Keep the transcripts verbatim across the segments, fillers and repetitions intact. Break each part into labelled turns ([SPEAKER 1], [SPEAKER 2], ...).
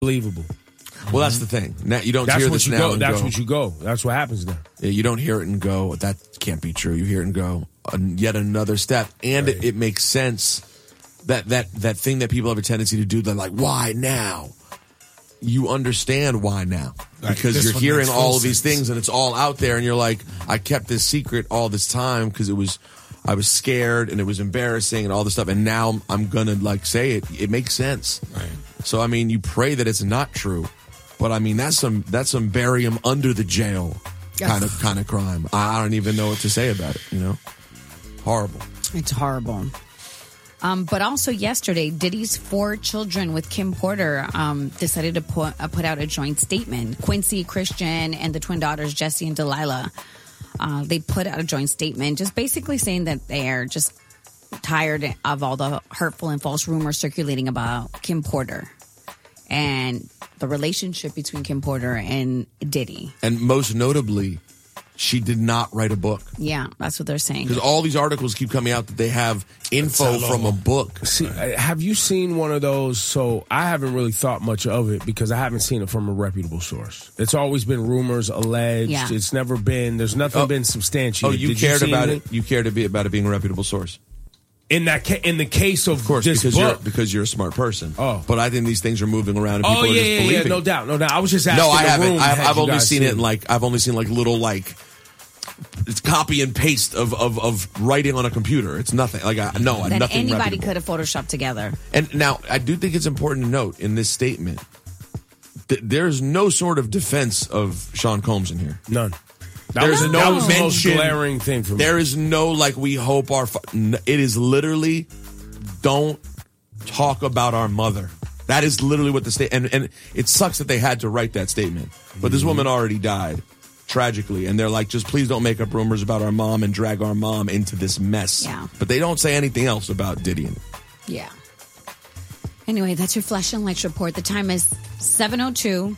[SPEAKER 1] Unbelievable.
[SPEAKER 2] Well, that's the thing. Now, you don't
[SPEAKER 1] That's
[SPEAKER 2] hear
[SPEAKER 1] what
[SPEAKER 2] this
[SPEAKER 1] you
[SPEAKER 2] now
[SPEAKER 1] go.
[SPEAKER 2] and
[SPEAKER 1] That's
[SPEAKER 2] go,
[SPEAKER 1] what you go. That's what happens now.
[SPEAKER 2] Yeah, you don't hear it and go, that can't be true. You hear it and go, uh, yet another step. And
[SPEAKER 1] Right.
[SPEAKER 2] it, it makes sense. That, that, that thing that people have a tendency to do, they're like, why now? You understand why now.
[SPEAKER 3] Right.
[SPEAKER 2] Because
[SPEAKER 3] This
[SPEAKER 2] you're
[SPEAKER 3] one
[SPEAKER 2] hearing
[SPEAKER 3] makes full
[SPEAKER 2] all of these
[SPEAKER 3] sense.
[SPEAKER 2] things and it's all out there and you're like, I kept this secret all this time because it was, I was scared and it was embarrassing and all this stuff. And now I'm going to like say it. It makes sense.
[SPEAKER 3] Right.
[SPEAKER 2] So, I mean, you pray that it's not true. But I mean, that's some that's some bury him under the jail kind of kind of crime. I don't even know what to say about it. You know, horrible.
[SPEAKER 4] It's horrible. Um, but also yesterday, Diddy's four children with Kim Porter um, decided to put uh, put out a joint statement. Quincy, Christian, and the twin daughters Jessie and Delilah. Uh, they put out a joint statement, just basically saying that they are just tired of all the hurtful and false rumors circulating about Kim Porter and the relationship between Kim Porter and Diddy.
[SPEAKER 2] And most notably, she did not write a book.
[SPEAKER 4] Yeah, that's what they're saying.
[SPEAKER 2] Because all these articles keep coming out that they have info from a book.
[SPEAKER 1] See, have you seen one of those? So I haven't really thought much of it because I haven't seen it from a reputable source. It's always been rumors, alleged.
[SPEAKER 4] Yeah.
[SPEAKER 1] It's never been. There's nothing
[SPEAKER 2] Oh.
[SPEAKER 1] been substantiated.
[SPEAKER 2] Oh, you
[SPEAKER 1] Did
[SPEAKER 2] cared
[SPEAKER 1] see
[SPEAKER 2] about
[SPEAKER 1] anything?
[SPEAKER 2] it? You cared to be about it being a reputable source?
[SPEAKER 1] In that, ca- in the case of,
[SPEAKER 2] Of course,
[SPEAKER 1] this
[SPEAKER 2] because
[SPEAKER 1] book.
[SPEAKER 2] you're because you're a smart person.
[SPEAKER 1] Oh.
[SPEAKER 2] But I think these things are moving around and people
[SPEAKER 1] Oh
[SPEAKER 2] are
[SPEAKER 1] yeah,
[SPEAKER 2] just
[SPEAKER 1] yeah, yeah,
[SPEAKER 2] believing.
[SPEAKER 1] no doubt, no doubt. I was just asking.
[SPEAKER 2] No, I
[SPEAKER 1] the
[SPEAKER 2] haven't.
[SPEAKER 1] room,
[SPEAKER 2] I've,
[SPEAKER 1] had
[SPEAKER 2] I've
[SPEAKER 1] you
[SPEAKER 2] only
[SPEAKER 1] guys
[SPEAKER 2] seen it in like I've only seen like little like it's copy and paste of of, of writing on a computer. It's nothing like I, no
[SPEAKER 4] that
[SPEAKER 2] nothing.
[SPEAKER 4] anybody
[SPEAKER 2] reputable.
[SPEAKER 4] could have photoshopped together.
[SPEAKER 2] And now I do think it's important to note in this statement that there's no sort of defense of Sean Combs in here.
[SPEAKER 1] None. That
[SPEAKER 2] There's
[SPEAKER 1] was,
[SPEAKER 2] no
[SPEAKER 1] that was the most
[SPEAKER 2] mention.
[SPEAKER 1] glaring thing for me.
[SPEAKER 2] There is no like we hope our. Fu- n- it is literally don't talk about our mother. That is literally what the state. And and it sucks that they had to write that statement. But this woman already died tragically, and they're like, just please don't make up rumors about our mom and drag our mom into this mess.
[SPEAKER 4] Yeah.
[SPEAKER 2] But they don't say anything else about Diddy. And
[SPEAKER 4] Yeah. Anyway, that's your Flash and Lights report. The time is seven oh two.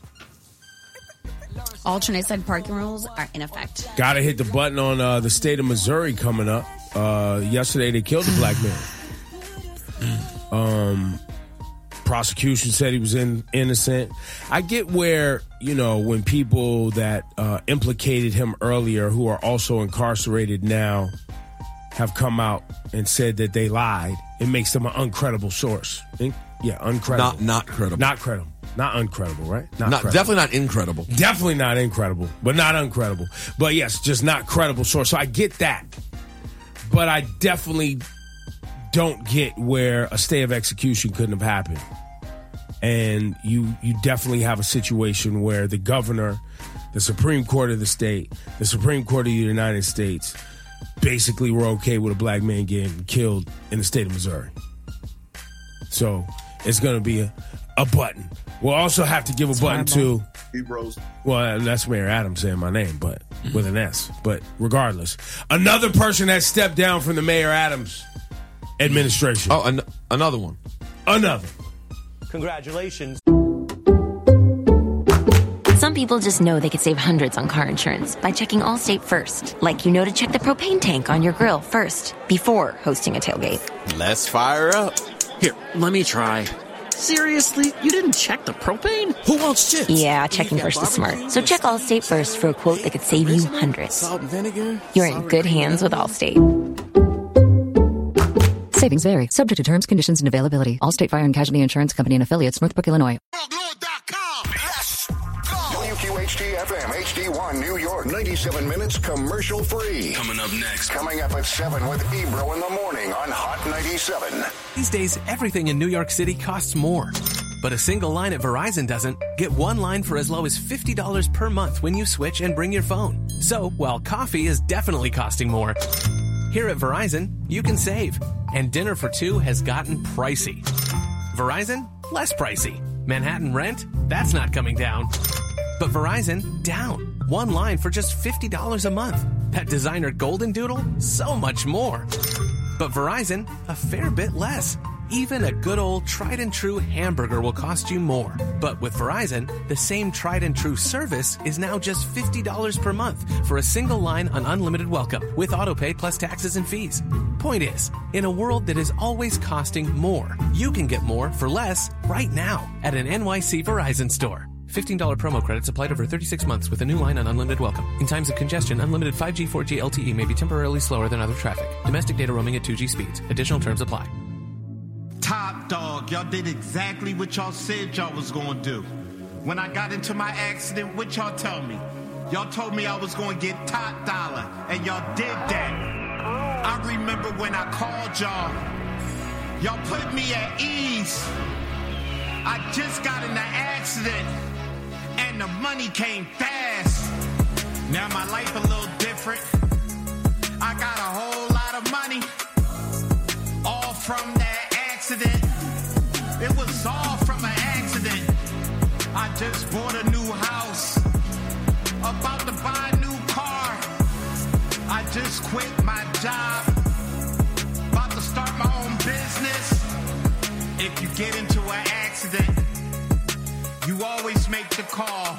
[SPEAKER 4] Alternate side parking rules are in effect.
[SPEAKER 1] Got to hit the button on uh, the state of Missouri coming up. Uh, yesterday they killed a black man. Um, prosecution said he was in, innocent. I get where, you know, when people that uh, implicated him earlier, who are also incarcerated now, have come out and said that they lied, it makes them an uncredible source. In- yeah, uncredible.
[SPEAKER 2] not not credible.
[SPEAKER 1] Not credible. Not uncredible, right?
[SPEAKER 2] not
[SPEAKER 1] credible.
[SPEAKER 2] definitely not incredible.
[SPEAKER 1] Definitely not incredible, but not uncredible. But yes, just not credible source. So I get that. But I definitely don't get where a stay of execution couldn't have happened. And you you definitely have a situation where the governor, the Supreme Court of the state, the Supreme Court of the United States basically were okay with a black man getting killed in the state of Missouri. So it's going to be a, a button. We'll also have to give a
[SPEAKER 4] It's
[SPEAKER 1] button
[SPEAKER 4] horrible.
[SPEAKER 1] to...
[SPEAKER 5] Ebros.
[SPEAKER 1] Well, that's Mayor Adams saying my name, but with an S. But regardless, another person that stepped down from the Mayor Adams administration.
[SPEAKER 2] Oh, an- another one.
[SPEAKER 1] Another.
[SPEAKER 6] Congratulations.
[SPEAKER 7] Some people just know they could save hundreds on car insurance by checking Allstate first. Like you know to check the propane tank on your grill first before hosting a tailgate.
[SPEAKER 8] Let's fire up. Here, let me try. Seriously? You didn't check the propane? Who wants chips?
[SPEAKER 7] Yeah, checking first is smart. So check Allstate first for a quote that could save you hundreds.
[SPEAKER 8] Salt and vinegar?
[SPEAKER 7] You're in good hands with Allstate.
[SPEAKER 9] Savings vary. Subject to terms, conditions, and availability. Allstate Fire and Casualty Insurance Company and affiliates, Northbrook, Illinois.
[SPEAKER 5] W Q H T F M, H D one, New York, ninety-seven minutes commercial free.
[SPEAKER 10] Coming up next.
[SPEAKER 5] Coming up at seven with Ebro in the morning on Hot ninety-seven.
[SPEAKER 10] These days, everything in New York City costs more. But a single line at Verizon doesn't. Get one line for as low as fifty dollars per month when you switch and bring your phone. So, while coffee is definitely costing more, here at Verizon, you can save. And dinner for two has gotten pricey. Verizon, less pricey. Manhattan rent, that's not coming down. But Verizon, down. One line for just fifty dollars a month. That designer Golden Doodle, so much more. But Verizon, a fair bit less. Even a good old tried and true hamburger will cost you more. But with Verizon, the same tried and true service is now just fifty dollars per month for a single line on unlimited welcome with autopay plus taxes and fees. Point is, in a world that is always costing more, you can get more for less right now at an N Y C Verizon store. fifteen dollars promo credits applied over thirty-six months with a new line on unlimited welcome. In times of congestion, unlimited five G, four G L T E may be temporarily slower than other traffic. Domestic data roaming at two G speeds. Additional terms apply.
[SPEAKER 3] Top dog, y'all did exactly what y'all said y'all was gonna do. When I got into my accident, what y'all tell me? Y'all told me I was gonna get top dollar, and y'all did that. I remember when I called y'all. Y'all put me at ease. I just got in the accident, and the money came fast. Now my life a little different. I got a whole lot of money, all from that accident. It was all from an accident. I just bought a new house, about to buy a new car. I just quit my job, about to start my own business. If you get into an accident, you always make the call.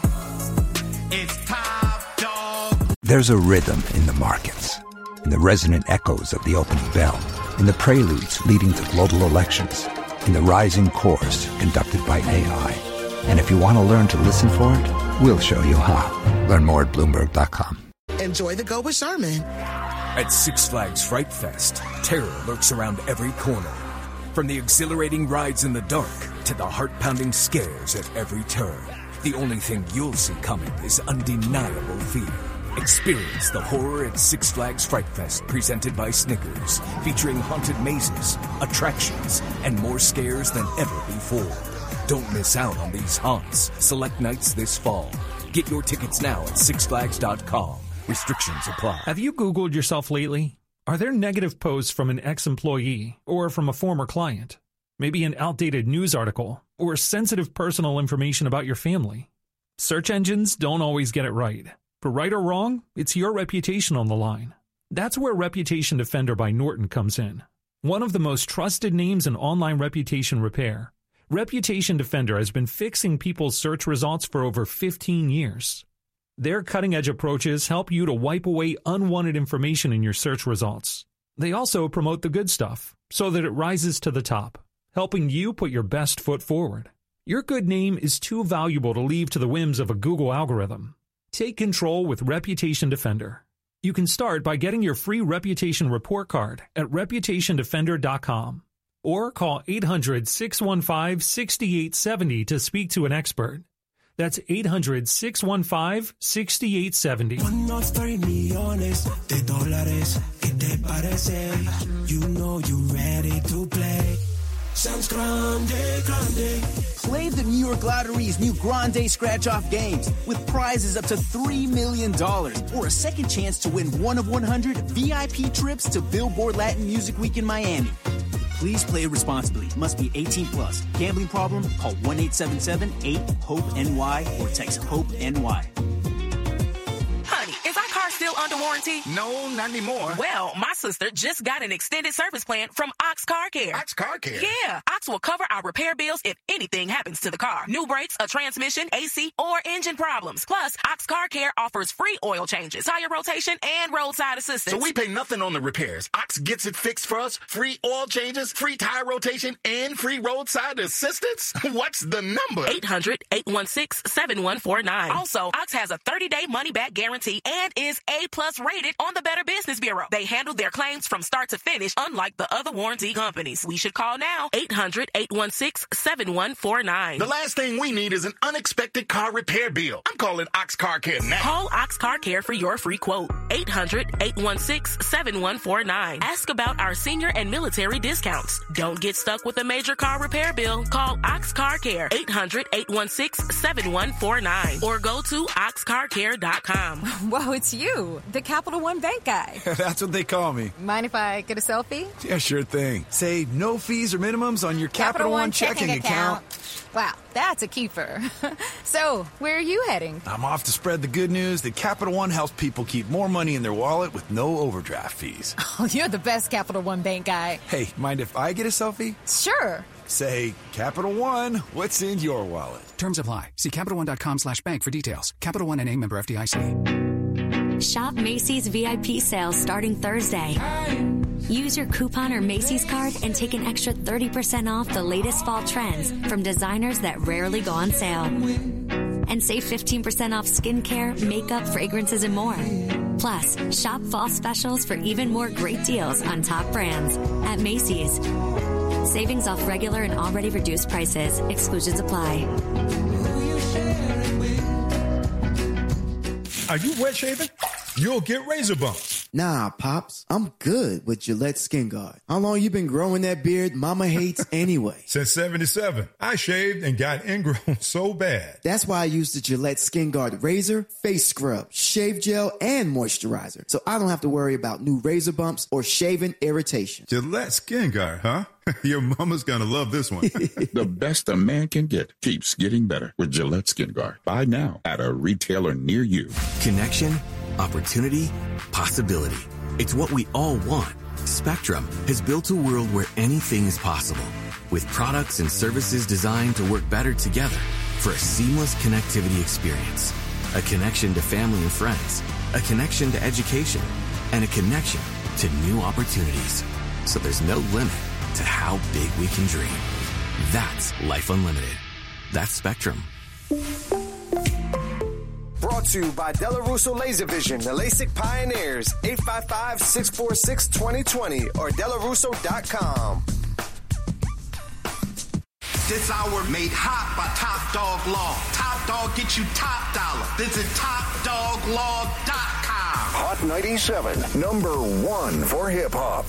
[SPEAKER 3] It's Top Dog.
[SPEAKER 11] There's a rhythm in the markets, in the resonant echoes of the opening bell, in the preludes leading to global elections, in the rising chorus conducted by A I. And if you want to learn to listen for it, we'll show you how. Learn more at Bloomberg dot com.
[SPEAKER 12] Enjoy the go with Sherman.
[SPEAKER 13] At Six Flags Fright Fest, terror lurks around every corner. From the exhilarating rides in the dark to the heart-pounding scares at every turn, the only thing you'll see coming is undeniable fear. Experience the horror at Six Flags Fright Fest, presented by Snickers, featuring haunted mazes, attractions, and more scares than ever before. Don't miss out on these haunts. Select nights this fall. Get your tickets now at six flags dot com. Restrictions apply.
[SPEAKER 14] Have you Googled yourself lately? Are there negative posts from an ex-employee or from a former client? Maybe an outdated news article or sensitive personal information about your family? Search engines don't always get it right. For right or wrong, it's your reputation on the line. That's where Reputation Defender by Norton comes in. One of the most trusted names in online reputation repair, Reputation Defender has been fixing people's search results for over fifteen years. Their cutting-edge approaches help you to wipe away unwanted information in your search results. They also promote the good stuff so that it rises to the top, helping you put your best foot forward. Your good name is too valuable to leave to the whims of a Google algorithm. Take control with Reputation Defender. You can start by getting your free reputation report card at reputation defender dot com or call eight hundred, six one five, six eight seven zero to speak to an expert. That's eight hundred, six one five, six eight seven zero.
[SPEAKER 15] Unos three millones de dólares, ¿qué te parece? You know you ready to play. Sounds grande, grande.
[SPEAKER 16] Play the New York Lottery's new Grande Scratch-Off games with prizes up to three million dollars or a second chance to win one of one hundred V I P trips to Billboard Latin Music Week in Miami. Please play responsibly. Must be eighteen plus. Gambling problem? Call one eight seven seven, eight, hope N Y or text HOPE-NY.
[SPEAKER 17] Honey, is our car still under warranty?
[SPEAKER 18] No, not anymore.
[SPEAKER 17] Well, my sister just got an extended service plan from Ox Car Care.
[SPEAKER 18] Ox Car Care?
[SPEAKER 17] Yeah. Ox will cover our repair bills if anything happens to the car. New brakes, a transmission, A C, or engine problems. Plus, Ox Car Care offers free oil changes, tire rotation, and roadside assistance.
[SPEAKER 18] So we pay nothing on the repairs. Ox gets it fixed for us. Free oil changes, free tire rotation, and free roadside assistance? What's the number?
[SPEAKER 17] eight hundred, eight one six, seven one four nine. Also, Ox has a thirty-day money-back guarantee and is A-plus rated on the Better Business Bureau. They handle their claims from start to finish, unlike the other warranty companies. We should call now. eight hundred, eight one six, seven one four nine.
[SPEAKER 18] The last thing we need is an unexpected car repair bill. I'm calling Ox Car Care now.
[SPEAKER 17] Call Ox Car Care for your free quote. eight hundred, eight one six, seven one four nine. Ask about our senior and military discounts. Don't get stuck with a major car repair bill. Call Ox Car Care. eight hundred, eight one six, seven one four nine. Or go to ox car care dot com.
[SPEAKER 19] Whoa, it's you, the Capital One Bank guy.
[SPEAKER 20] That's what they call me.
[SPEAKER 19] Mind if I get a selfie?
[SPEAKER 20] Yeah, sure thing. Say no fees or minimums on your Capital, Capital One, One checking, checking account. account.
[SPEAKER 19] Wow, that's a keeper. So, where are you heading?
[SPEAKER 20] I'm off to spread the good news that Capital One helps people keep more money in their wallet with no overdraft fees.
[SPEAKER 19] Oh, you're the best Capital One Bank guy.
[SPEAKER 20] Hey, mind if I get a selfie?
[SPEAKER 19] Sure.
[SPEAKER 20] Say, Capital One, what's in your wallet?
[SPEAKER 21] Terms apply. See Capital One dot com slash bank for details. Capital One N A, member F D I C.
[SPEAKER 22] Shop Macy's V I P sales starting Thursday.
[SPEAKER 4] Use your coupon or Macy's card and take an extra thirty percent off the latest fall trends from designers that rarely go on sale. And save fifteen percent off skincare, makeup, fragrances, and more. Plus, shop fall specials for even more great deals on top brands at Macy's. Savings off regular and already reduced prices. Exclusions apply.
[SPEAKER 22] Are you wet shaving? You'll get razor bumps.
[SPEAKER 23] Nah, Pops. I'm good with Gillette Skin Guard. How long you been growing that beard Mama hates anyway?
[SPEAKER 22] Since seventy-seven. I shaved and got ingrown so bad.
[SPEAKER 23] That's why I use the Gillette Skin Guard razor, face scrub, shave gel, and moisturizer. So I don't have to worry about new razor bumps or shaving irritation.
[SPEAKER 22] Gillette Skin Guard, huh? Your mama's gonna love this one.
[SPEAKER 24] The best a man can get keeps getting better with Gillette Skin Guard. Buy now at a retailer near you.
[SPEAKER 25] Connection, opportunity, possibility. It's what we all want. Spectrum has built a world where anything is possible, with products and services designed to work better together for a seamless connectivity experience. A connection to family and friends, a connection to education, and a connection to new opportunities. So there's no limit to how big we can dream. That's Life Unlimited. That's Spectrum.
[SPEAKER 26] Brought to you by Della Russo Laser Vision, the LASIK pioneers. eight five five, six four six, two zero two zero or della russo dot com.
[SPEAKER 3] This hour made hot by Top Dog Law. Top Dog gets you top dollar. Visit top dog law dot com.
[SPEAKER 5] Hot ninety-seven, number one for hip hop.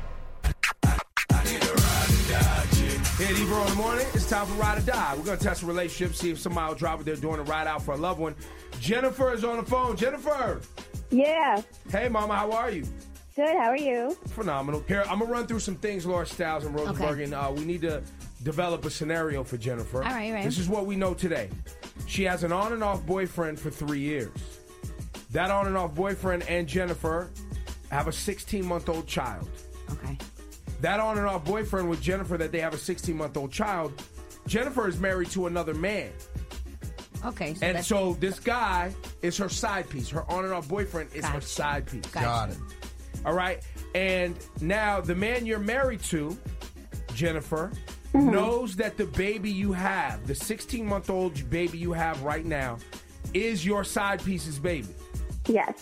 [SPEAKER 1] Here at Ebro in the morning, it's time for Ride or Die. We're going to test a relationship, see if somebody will drop what they're doing to ride out for a loved one. Jennifer is on the phone. Jennifer.
[SPEAKER 27] Yeah.
[SPEAKER 1] Hey, Mama, how are you?
[SPEAKER 27] Good, how are you?
[SPEAKER 1] Phenomenal. Here, I'm going to run through some things, Laura Stiles and Rosenberg,
[SPEAKER 27] Okay.
[SPEAKER 1] and uh, we need to develop a scenario for Jennifer.
[SPEAKER 27] All right, all right.
[SPEAKER 1] This is what we know today. She has an on and off boyfriend for three years. That on and off boyfriend and Jennifer have a sixteen-month-old child.
[SPEAKER 27] Okay.
[SPEAKER 1] That on and off boyfriend with Jennifer that they have a sixteen-month-old child, Jennifer is married to another man.
[SPEAKER 27] Okay. So
[SPEAKER 1] And
[SPEAKER 27] that's,
[SPEAKER 1] so this guy is her side piece. Her on and off boyfriend is her
[SPEAKER 27] Gotcha.
[SPEAKER 1] side piece.
[SPEAKER 27] Gotcha. Got it.
[SPEAKER 1] All right. And now the man you're married to, Jennifer,
[SPEAKER 27] Mm-hmm.
[SPEAKER 1] knows that the baby you have, the sixteen-month-old baby you have right now, is your side piece's baby.
[SPEAKER 27] yes.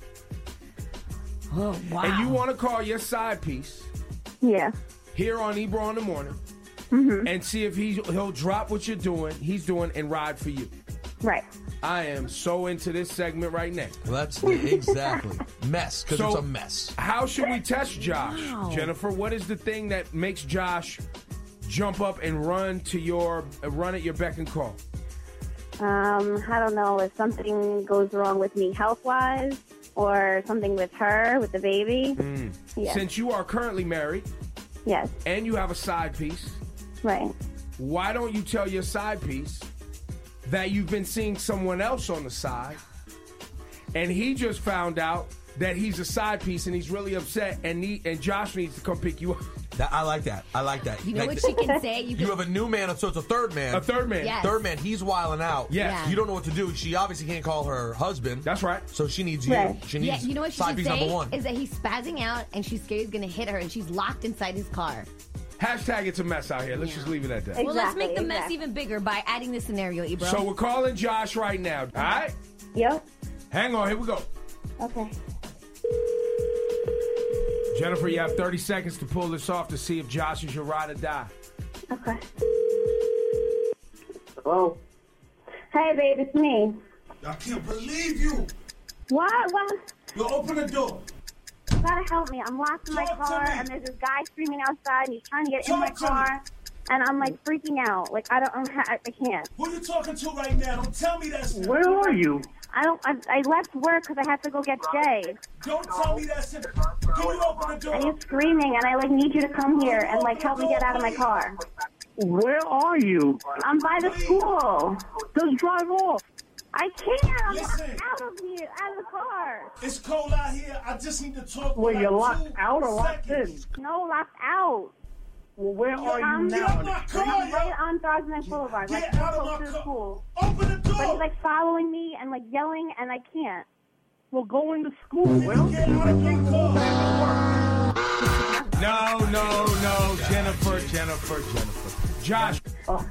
[SPEAKER 27] Oh, wow.
[SPEAKER 1] And you want to call your side piece
[SPEAKER 27] Yeah.
[SPEAKER 1] here on Ebro in the morning
[SPEAKER 27] Mm-hmm.
[SPEAKER 1] and see if he, he'll drop what you're doing, he's doing, and ride for you.
[SPEAKER 27] Right.
[SPEAKER 1] I am so into this segment right now.
[SPEAKER 2] Well, that's exactly. Mess, because
[SPEAKER 1] So,
[SPEAKER 2] it's a mess.
[SPEAKER 1] How should we test Josh,
[SPEAKER 27] Wow.
[SPEAKER 1] Jennifer? What is the thing that makes Josh jump up and run to your uh, run at your beck and call?
[SPEAKER 27] Um, I don't know if something goes wrong with me health-wise or something with her, with the baby.
[SPEAKER 1] Mm.
[SPEAKER 27] Yes.
[SPEAKER 1] Since you are currently married
[SPEAKER 27] Yes.
[SPEAKER 1] and you have a side piece,
[SPEAKER 27] Right.
[SPEAKER 1] why don't you tell your side piece that you've been seeing someone else on the side, and he just found out that he's a side piece and he's really upset, and need, and Josh needs to come pick you up.
[SPEAKER 2] That, I like that. I like that.
[SPEAKER 28] You know
[SPEAKER 2] Like,
[SPEAKER 28] what she can say? You
[SPEAKER 2] You
[SPEAKER 28] can,
[SPEAKER 2] have a new man, so it's a third man.
[SPEAKER 1] A third man.
[SPEAKER 28] Yes.
[SPEAKER 2] Third man, he's wilding out.
[SPEAKER 1] Yes.
[SPEAKER 28] Yeah.
[SPEAKER 2] You don't know what to do. She obviously can't call her husband.
[SPEAKER 1] That's right.
[SPEAKER 2] So she needs you.
[SPEAKER 27] Right.
[SPEAKER 2] She
[SPEAKER 28] yeah,
[SPEAKER 2] needs
[SPEAKER 28] you know what she
[SPEAKER 2] side
[SPEAKER 28] should
[SPEAKER 2] piece
[SPEAKER 28] say
[SPEAKER 2] number one.
[SPEAKER 28] is that he's spazzing out and she's scared he's going to hit her and she's locked inside his car.
[SPEAKER 1] Hashtag it's a mess out here. Let's
[SPEAKER 28] Yeah.
[SPEAKER 1] just leave it at that.
[SPEAKER 28] Well, let's make the
[SPEAKER 27] Exactly,
[SPEAKER 28] mess
[SPEAKER 27] exactly.
[SPEAKER 28] even bigger by adding this scenario, Ebro.
[SPEAKER 1] So we're calling Josh right now. All right?
[SPEAKER 27] Yep.
[SPEAKER 1] Hang on. Here we go.
[SPEAKER 27] Okay.
[SPEAKER 1] Jennifer, you have thirty seconds to pull this off to see if Josh is your ride or die.
[SPEAKER 27] Okay. Hello. Hey, babe, it's me.
[SPEAKER 3] I can't believe you.
[SPEAKER 27] What? What?
[SPEAKER 3] You open the door.
[SPEAKER 27] You gotta help me. I'm locked in my
[SPEAKER 3] Talk to
[SPEAKER 27] car,
[SPEAKER 3] me.
[SPEAKER 27] and there's this guy screaming outside, and he's trying to get in
[SPEAKER 3] Talk
[SPEAKER 27] my
[SPEAKER 3] to me.
[SPEAKER 27] car, and I'm like freaking out. Like I don't, I'm, I I can't.
[SPEAKER 3] Who you talking to right now? Don't tell me that's him.
[SPEAKER 27] Where are you? I don't. I, I left work because I had to go get Jay,
[SPEAKER 3] Don't tell me that's him. Can you open the door?
[SPEAKER 27] and he's screaming, and I like need you to come here and like help me get out of my car.
[SPEAKER 29] Where are you?
[SPEAKER 27] I'm by the school.
[SPEAKER 29] Just drive off.
[SPEAKER 27] I can't. I'm
[SPEAKER 3] Listen.
[SPEAKER 27] out of here, out of the car.
[SPEAKER 3] It's cold out here. I just need to talk for
[SPEAKER 29] Well,
[SPEAKER 3] like
[SPEAKER 29] you're locked
[SPEAKER 3] two
[SPEAKER 29] out or locked
[SPEAKER 3] seconds.
[SPEAKER 29] in?
[SPEAKER 27] No, locked out.
[SPEAKER 29] Well, where are you
[SPEAKER 27] I'm
[SPEAKER 3] Get out
[SPEAKER 29] now?
[SPEAKER 3] my car,
[SPEAKER 27] I'm
[SPEAKER 3] yo.
[SPEAKER 27] right on Thousand Boulevard, like
[SPEAKER 3] Get out of
[SPEAKER 27] close
[SPEAKER 3] my
[SPEAKER 27] to the
[SPEAKER 3] car.
[SPEAKER 27] school.
[SPEAKER 3] Open the
[SPEAKER 27] But he's
[SPEAKER 3] door.
[SPEAKER 27] like following me and like yelling, and I can't.
[SPEAKER 29] Well, go into school. Well,
[SPEAKER 3] Get out of my car.
[SPEAKER 1] No, no, no. Jennifer, Jennifer, Jennifer. Josh.
[SPEAKER 29] Oh.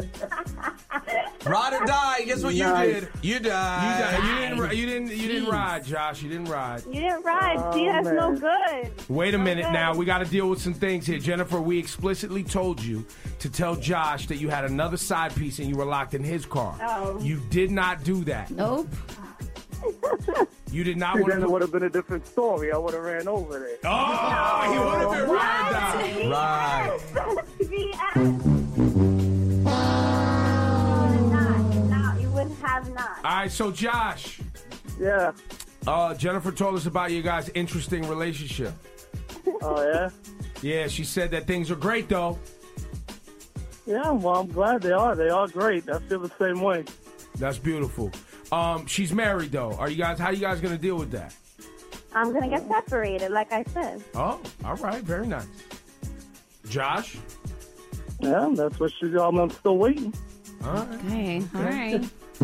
[SPEAKER 2] Ride or die. Guess what
[SPEAKER 29] Nice.
[SPEAKER 2] you did? You died.
[SPEAKER 1] You, died. you didn't. ri- You didn't. You didn't ride, Josh. You didn't ride.
[SPEAKER 27] You didn't ride.
[SPEAKER 29] Oh,
[SPEAKER 27] See, that's
[SPEAKER 29] man.
[SPEAKER 27] no good.
[SPEAKER 1] Wait a minute
[SPEAKER 27] Okay.
[SPEAKER 1] now. We got to deal with some things here. Jennifer, we explicitly told you to tell Josh that you had another side piece and you were locked in his car.
[SPEAKER 27] Oh.
[SPEAKER 1] You did not do that.
[SPEAKER 28] Nope.
[SPEAKER 1] You did not
[SPEAKER 29] See,
[SPEAKER 1] want
[SPEAKER 29] then
[SPEAKER 1] to.
[SPEAKER 29] it would have been a different story. I would have ran over there.
[SPEAKER 1] Oh, he would have been ride or die.
[SPEAKER 2] Right.
[SPEAKER 27] No, you wouldn't have not.
[SPEAKER 1] All right, so Josh,
[SPEAKER 29] Yeah.
[SPEAKER 1] uh, Jennifer told us about you guys' interesting relationship.
[SPEAKER 29] Oh, yeah?
[SPEAKER 1] Yeah, she said that things are great, though.
[SPEAKER 29] Yeah, well, I'm glad they are. They are great. I feel the same way.
[SPEAKER 1] That's beautiful. Um, she's married, though. Are you guys? How you guys gonna deal with that?
[SPEAKER 27] I'm going to get separated, like I said.
[SPEAKER 1] Oh, all right, very nice. Josh,
[SPEAKER 29] Yeah, that's what she's all. I'm still waiting.
[SPEAKER 1] all right.
[SPEAKER 28] Okay, all right.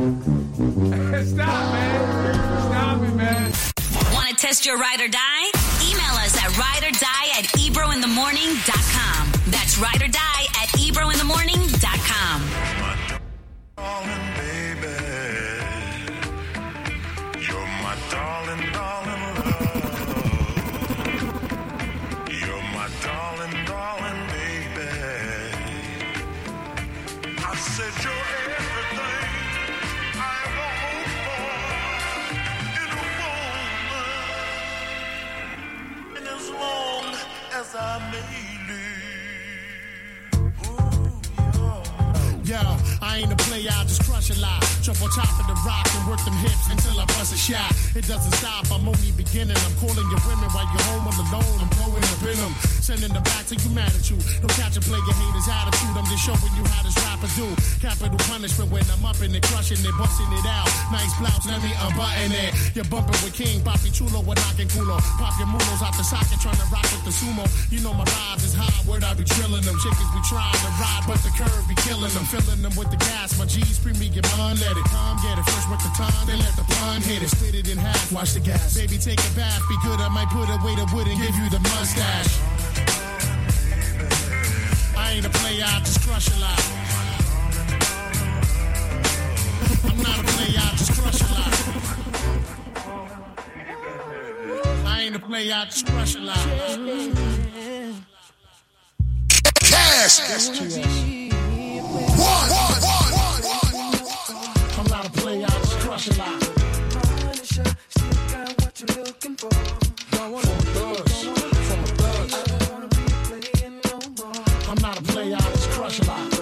[SPEAKER 1] Stop, man. Stop it, man.
[SPEAKER 6] Want to test your ride or die? Email us at ride or die at ebro in the morning dot com. That's ride or die at ebro in the morning dot com.
[SPEAKER 15] Darling, baby. You're my darling, darling love. You're my darling, darling baby. I said you're everything I ever hoped for in a woman. And as long as I may live.
[SPEAKER 7] Yo, I ain't a player, I just crush a lot. Jump on top of the rock and work them hips until I bust a shot. It doesn't stop, I'm only beginning. I'm calling your women while you're home all alone. I'm blowing up in them, sending them back till you mad at you. Don't catch a player haters attitude, I'm just showing you how this rapper do. Capital punishment when I'm up in it, crushing it, busting it out. Nice blouse, let me unbutton it. You're bumping with King, Papi Chulo, we're knocking culo. Pop your mulos out the socket, trying to rock with the sumo. You know my vibes is high, word I be drilling them. Chickens be trying to ride, but the curve be killing them. Filling them with the gas, my G's premium on, let it come, get it first with the tongue, then let the pun hit it, split it in half, watch the gas. Baby, take a bath, be good, I might put away the wood and give you the mustache. I ain't a player, I just crush a lot. I'm not a player, I just crush a lot. I ain't a player, I just crush a lot. Cash! One, one, one, one, one, one. I'm not a player, I just crush a lot. Still got what you're looking for. Don't want to buzz. From a buzz. I don't want to be playing no more. I'm not a player, I just crush a lot.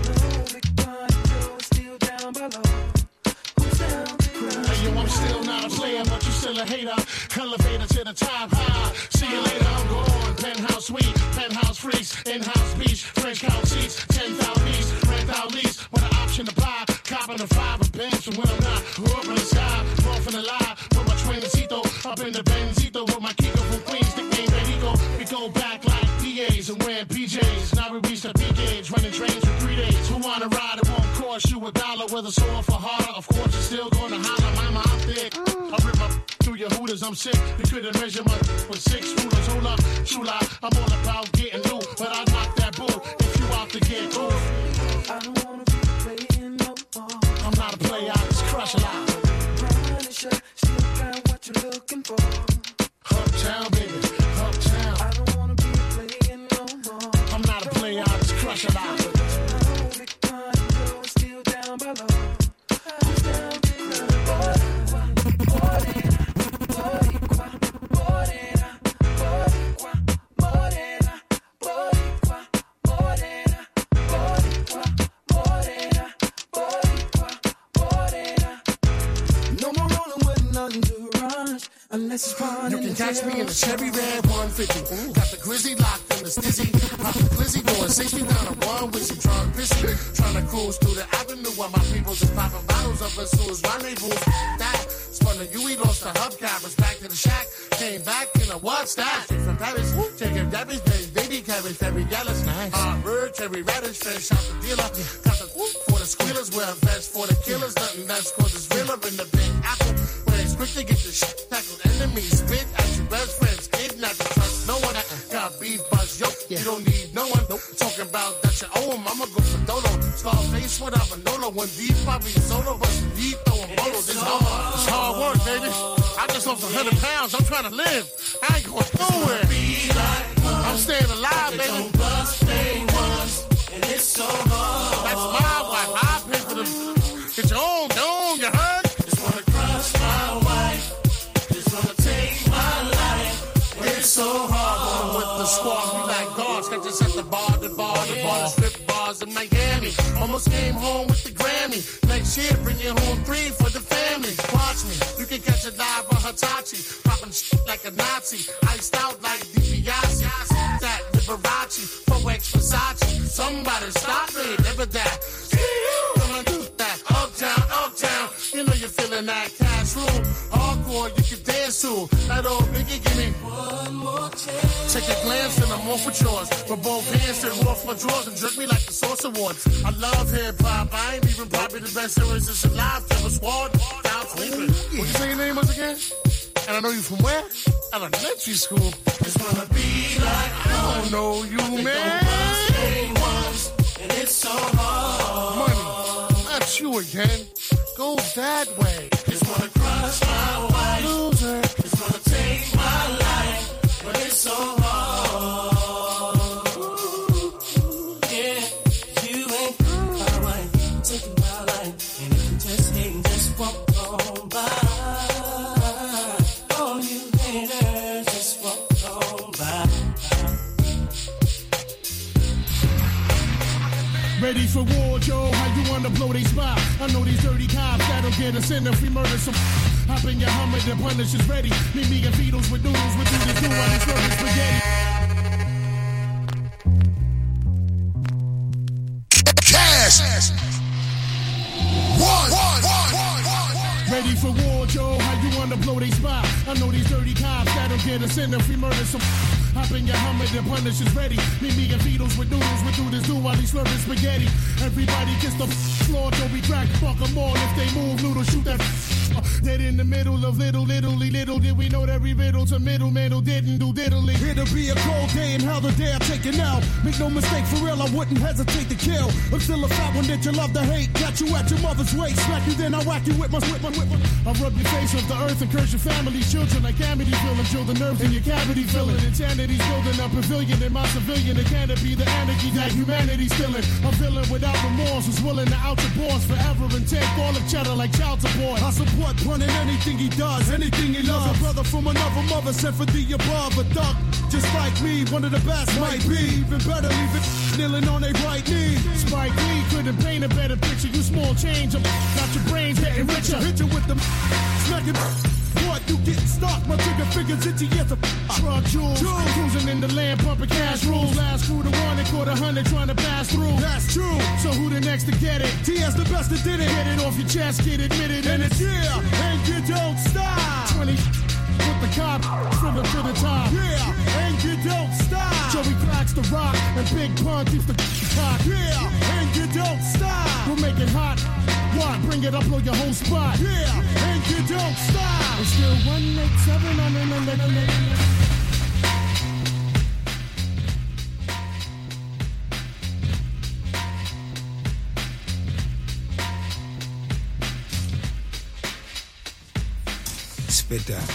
[SPEAKER 7] Still down below. Hey, yo, I'm still not a player, but you still a hater. Elevator to the top high. See you later, I'm gone. Penthouse suite, penthouse freaks, in-house beach, French couch seats, ten thousand east, rent out lease, with an option to buy, copping a five of bench, and when I'm not, we're up in the sky, roll from the lie, put my trainercito up in the Benzito, with my Kiko from Queens, nickname Benito, we go back like P As and wearing P Js, now we reach the P gauge, running trains for three days, who wanna ride, it won't cost you a dollar, whether sore for harder, of course you're still gonna holler, mama, I'm thick, I rip up through your hooters, I'm sick, you couldn't measure my with six rulers, hold up, chula, I'm all about getting loot, but I knock that bull if you out to get cool. I don't wanna be playing no more. I'm not a player, I just crush a lot. Punisher, still got what you're looking for. Uptown, baby, uptown. I don't wanna be playing no more. I'm not a player, I just crush a lot. Still down below. Unless it's fun. You can catch me in a Chevy Red one fifty. Ooh. Got the Grizzly locked in the stizzy. Pop the Glizzy doing sixty down a one wizzy. Trying pissy. Trying to cruise through the avenue while my people's just popping bottles up as soon as rendezvous. That spun the U E, lost the hubcappers. Back to the shack. Came back in a what's that? Straight from Paris. Taking Debbie's days. Baby carriage. Very jealous. Nice. Uh, bird, cherry radish. Fresh out the dealer. Got the whoop for the squealers. Wear a vest for the killers. Nothing less cause it's realer in the Big Apple. Where it's quick to get the shit tackled. Enemies spit at your best friends. Kidnap the trust. No one got beef buzz. Yo, you don't need no one. Nope. Talking about that you owe him. I'ma go for Dodo. Scarface without Manolo. One deep, probably solo. But deep throwing bottles. It's hard. It's hard work, baby. I just lost one hundred pounds. I'm trying to live. I ain't going nowhere. I'm staying alive, baby. Don't bust once, and it's so hard. That's my wife. I pay for them. Get your own, your own, you heard? Just wanna crush my wife. Just wanna take my life. It's so hard. With the squad, we like guards. Catch us at the bar, the bar, the bar, the strip bars in Miami. Almost came home with the Grammy. Next year, bring you home three for the family. Watch me. You can catch a dive on Hitachi. Popping shit like a Nazi. Iced out like DiBiase. That Liberace. four X Versace. Somebody stop me. Never that. Gonna do that. Uptown, uptown. You know you're feeling that cash room. Hardcore, you can dance to. That old Biggie, give me one more chance. Take a glance and I'm off with yours. With both hands and off my drawers and jerk me like the Source Awards. I love hip hop. I ain't even probably the best lyricist alive. Till it's Ward, down sleeping. What you say your name was again? And I know you from where? Elementary school. Just wanna be like I don't know you, man. Once, and it's so hard. Money, not you again. Goes that way. Just wanna crush my wife. Loser. Just wanna take my life, but it's so hard. Ooh, yeah, you ain't my wife, taking my life, and if you just hate, just walk on by. All you haters, just walk on by. Ready for war, Joe? How you wanna blow they spot? I know these dirty cops that'll get us in if we murder some. Hop in your Hummer, the punish is ready. Meet me and Beatles with noodles, with noodles, do all this serving spaghetti. Cash! One, one, one, one. Ready for war, Joe? How you wanna blow they spot? I know these dirty cops that'll get us in if we murder some. Hop in your Hummer, the punish is ready. Meet me and Beatles with noodles, with noodles, do while he's slurping spaghetti. Everybody kiss the floor, till we crack, fuck them all. If they move, noodle, shoot that. Uh, dead in the middle of little, little, little did we know that we riddle to middleman who didn't do diddly.
[SPEAKER 8] It'll be a cold day and how the day I take it out. Make no mistake, for real, I wouldn't hesitate to kill. I'm still a fat one that you love to hate. Got you at your mother's waist, smack you, then I whack you with my, with my, with my.
[SPEAKER 7] I rub your face off the earth and curse your family, children like Amityville and drill the nerves in your cavity filling. Insanity's building a pavilion in my civilian. It can't be the anarchy that humanity's feeling. A villain without remorse who's willing to out the boss forever and take all the cheddar like child support.
[SPEAKER 8] I support Pun in anything he does, anything he loves. A brother from another mother sent for the above. A thug just like me, one of the best might be. Even better, leave it kneeling on their right knee.
[SPEAKER 7] Spike Lee couldn't paint a better picture. You small change, I'm got your brains getting richer.
[SPEAKER 8] Hit you with the smacking. What you getting stuck? My trigger fingers itchy as a
[SPEAKER 7] truck jewels. Cruising in the land, pumping cash rules. Last crew to one, they caught a hundred trying to pass through.
[SPEAKER 8] That's true.
[SPEAKER 7] So who the next to get it?
[SPEAKER 8] T S the best that did it.
[SPEAKER 7] Get it off your chest, get admitted,
[SPEAKER 8] and it's yeah, and you don't stop.
[SPEAKER 7] Twenty with the cop, from the to the top.
[SPEAKER 8] Yeah, and you don't stop.
[SPEAKER 7] Joey cracks the rock, and Big Pun keeps the cock.
[SPEAKER 8] Yeah, and you don't stop.
[SPEAKER 7] We'll make it hot. What? Bring it up on your whole spot.
[SPEAKER 8] Yeah, and you don't stop.
[SPEAKER 7] It's still one eight seven on the
[SPEAKER 8] Spit that.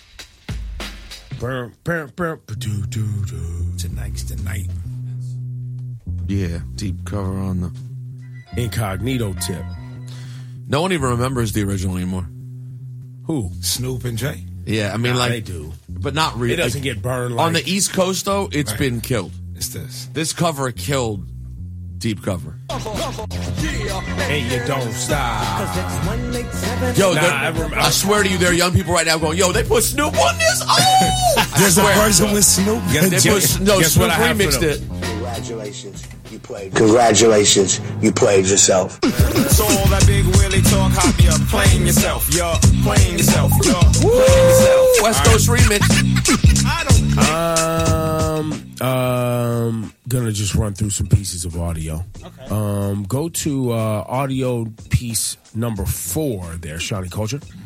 [SPEAKER 1] Burr, burr, burr, do, do, do.
[SPEAKER 8] Tonight's the night.
[SPEAKER 2] Yeah, deep cover on the
[SPEAKER 1] incognito tip.
[SPEAKER 2] No one even remembers the original anymore.
[SPEAKER 1] Who?
[SPEAKER 8] Snoop and Jay.
[SPEAKER 2] Yeah, I mean,
[SPEAKER 1] nah,
[SPEAKER 2] like
[SPEAKER 1] they do,
[SPEAKER 2] but not really.
[SPEAKER 1] It doesn't
[SPEAKER 2] like,
[SPEAKER 1] get burned. Like,
[SPEAKER 2] on the East Coast, though, it's
[SPEAKER 8] right.
[SPEAKER 2] been killed.
[SPEAKER 8] It's this.
[SPEAKER 2] This cover killed deep cover.
[SPEAKER 1] And you don't stop.
[SPEAKER 2] Yo,
[SPEAKER 1] nah,
[SPEAKER 2] I,
[SPEAKER 1] I,
[SPEAKER 2] I swear to you, there are young people right now going, "Yo, they put Snoop on this." Oh,
[SPEAKER 8] there's a version with Snoop.
[SPEAKER 2] They put, no,
[SPEAKER 1] Guess
[SPEAKER 2] Snoop
[SPEAKER 1] what I have for
[SPEAKER 2] remixed
[SPEAKER 1] them?
[SPEAKER 2] it.
[SPEAKER 9] Congratulations, you played. Congratulations, you played yourself.
[SPEAKER 8] So all that big Willie talk, hop me up, playing yourself, yo, playing yourself, yo, playing yourself.
[SPEAKER 2] West Coast remix.
[SPEAKER 8] I don't.
[SPEAKER 1] Um, um, gonna just run through some pieces of audio.
[SPEAKER 8] Okay.
[SPEAKER 1] Um, go to uh, audio piece number four there, Shawnee Culture.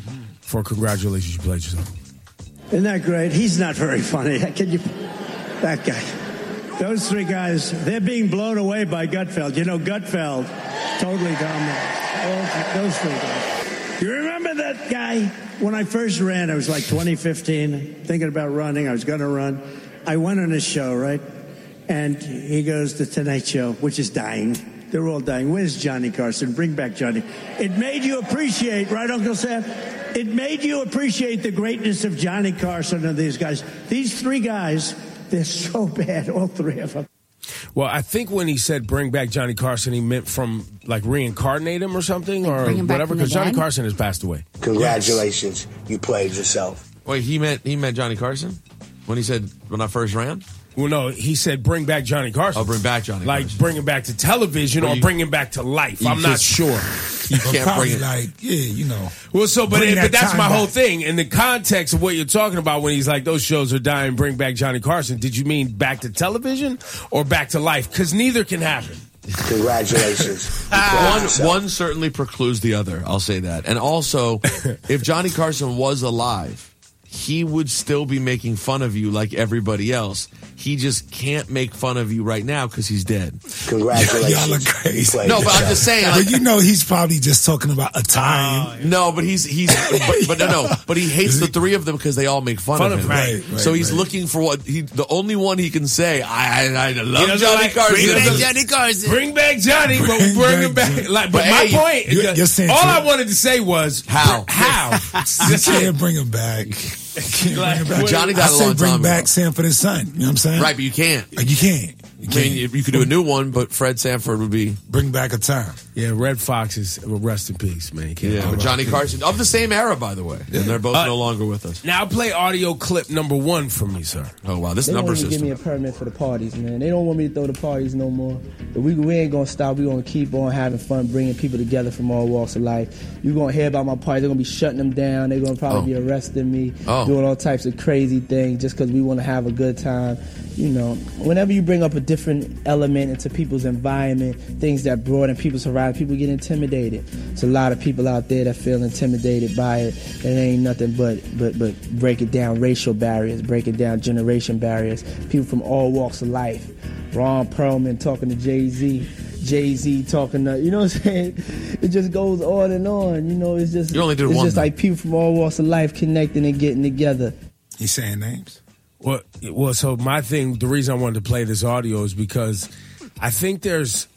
[SPEAKER 1] for congratulations, you played yourself.
[SPEAKER 10] Isn't that great? He's not very funny. Can you? That guy. Those three guys, they're being blown away by Gutfeld. You know, Gutfeld totally dominates. Those three guys. You remember that guy? When I first ran, I was like twenty fifteen, thinking about running. I was going to run. I went on his show, right? And he goes, The Tonight Show, which is dying. They're all dying. Where's Johnny Carson? Bring back Johnny. It made you appreciate, right, Uncle Sam? It made you appreciate the greatness of Johnny Carson and these guys. These three guys, they're so bad, all three of them.
[SPEAKER 1] Well, I think when he said bring back Johnny Carson, he meant from, like, reincarnate him or something, or
[SPEAKER 10] bring him back
[SPEAKER 1] whatever,
[SPEAKER 10] from the
[SPEAKER 1] because Johnny
[SPEAKER 10] dead?
[SPEAKER 1] Carson has passed away.
[SPEAKER 9] Congratulations, you played yourself.
[SPEAKER 2] Wait, he meant he meant Johnny Carson when he said when I first ran.
[SPEAKER 1] Well, no, he said bring back Johnny Carson.
[SPEAKER 2] Oh, bring back Johnny
[SPEAKER 1] Like,
[SPEAKER 2] Carson.
[SPEAKER 1] bring him back to television
[SPEAKER 2] Well,
[SPEAKER 1] or
[SPEAKER 2] you-
[SPEAKER 1] bring him back to life.
[SPEAKER 2] you
[SPEAKER 1] I'm not
[SPEAKER 2] just-
[SPEAKER 1] sure.
[SPEAKER 2] You can't
[SPEAKER 11] probably
[SPEAKER 2] bring it.
[SPEAKER 11] like, yeah, you know.
[SPEAKER 1] Well, so, but,
[SPEAKER 11] Bring
[SPEAKER 1] it,
[SPEAKER 11] that
[SPEAKER 1] but that's
[SPEAKER 11] time
[SPEAKER 1] my whole
[SPEAKER 11] back.
[SPEAKER 1] thing. In the context of what you're talking about when he's like, those shows are dying, bring back Johnny Carson, did you mean back to television or back to life? Because neither can happen.
[SPEAKER 9] Congratulations.
[SPEAKER 2] one one certainly precludes the other. I'll say that. And also, if Johnny Carson was alive, he would still be making fun of you like everybody else. He just can't make fun of you right now because he's dead.
[SPEAKER 9] Congratulations.
[SPEAKER 11] Y'all are crazy.
[SPEAKER 2] No, but I'm just saying.
[SPEAKER 11] But
[SPEAKER 2] Like,
[SPEAKER 11] you know he's probably just talking about a time.
[SPEAKER 2] no, but he's he's but, but no no. But he hates the three of them because they all make fun,
[SPEAKER 1] Fun
[SPEAKER 2] of
[SPEAKER 1] of
[SPEAKER 2] him.
[SPEAKER 1] him.
[SPEAKER 11] Right, right,
[SPEAKER 2] so he's
[SPEAKER 11] right.
[SPEAKER 2] looking for what he. The only one he can say. I I, I
[SPEAKER 1] He
[SPEAKER 2] love
[SPEAKER 1] doesn't
[SPEAKER 2] Johnny
[SPEAKER 1] like-
[SPEAKER 2] Carson.
[SPEAKER 1] Bring back
[SPEAKER 11] Johnny Carson.
[SPEAKER 1] Bring back Johnny, but
[SPEAKER 11] Bring
[SPEAKER 1] bring him
[SPEAKER 11] back
[SPEAKER 1] back. Like, but
[SPEAKER 2] But
[SPEAKER 1] my
[SPEAKER 2] hey,
[SPEAKER 1] point,
[SPEAKER 11] you're- you're saying
[SPEAKER 1] all
[SPEAKER 11] to-
[SPEAKER 1] I wanted to say was
[SPEAKER 2] How?
[SPEAKER 1] How?
[SPEAKER 11] You can't bring him back. Can't
[SPEAKER 1] Like,
[SPEAKER 11] bring him back.
[SPEAKER 2] Johnny
[SPEAKER 11] I
[SPEAKER 2] died a
[SPEAKER 11] say
[SPEAKER 2] long
[SPEAKER 11] bring
[SPEAKER 2] time
[SPEAKER 11] back
[SPEAKER 2] ago.
[SPEAKER 11] Sanford and Son. You know what I'm saying?
[SPEAKER 2] Right, but you can't.
[SPEAKER 11] Like, you can't. You
[SPEAKER 2] I
[SPEAKER 11] can't.
[SPEAKER 2] mean, you, you could do a new one, but Fred Sanford would be.
[SPEAKER 11] Bring back a time.
[SPEAKER 1] Yeah, Red Fox is rest in peace, man. You can't
[SPEAKER 2] Yeah,
[SPEAKER 1] talk
[SPEAKER 2] but
[SPEAKER 1] about
[SPEAKER 2] Johnny
[SPEAKER 1] it.
[SPEAKER 2] Carson of the same era, by the way, and they're both
[SPEAKER 1] Uh,
[SPEAKER 2] no longer with us.
[SPEAKER 1] Now play audio clip number one for me, sir.
[SPEAKER 2] Oh wow, this
[SPEAKER 12] They
[SPEAKER 2] number
[SPEAKER 12] don't even
[SPEAKER 2] system.
[SPEAKER 12] give me a permit for the parties, man. They don't want me to throw the parties no more. But we, we ain't gonna stop. We gonna keep on having fun, bringing people together from all walks of life. You gonna hear about my parties? They're gonna be shutting them down. They're gonna probably
[SPEAKER 2] Oh.
[SPEAKER 12] be arresting me,
[SPEAKER 2] Oh.
[SPEAKER 12] doing all types of crazy things just because we want to have a good time. You know, whenever you bring up a different element into people's environment, things that broaden people's horizon, people get intimidated. There's a lot of people out there that feel intimidated by it. It ain't nothing but but but breaking down racial barriers, breaking down generation barriers. People from all walks of life. Ron Perlman talking to Jay-Z. Jay-Z talking to, you know what I'm saying? It just goes on and on. You know, it's just
[SPEAKER 2] You only did
[SPEAKER 12] it's
[SPEAKER 2] one,
[SPEAKER 12] just
[SPEAKER 2] though.
[SPEAKER 12] like people from all walks of life connecting and getting together.
[SPEAKER 11] He's saying names.
[SPEAKER 1] Well, well, so my thing, the reason I wanted to play this audio is because I think there's,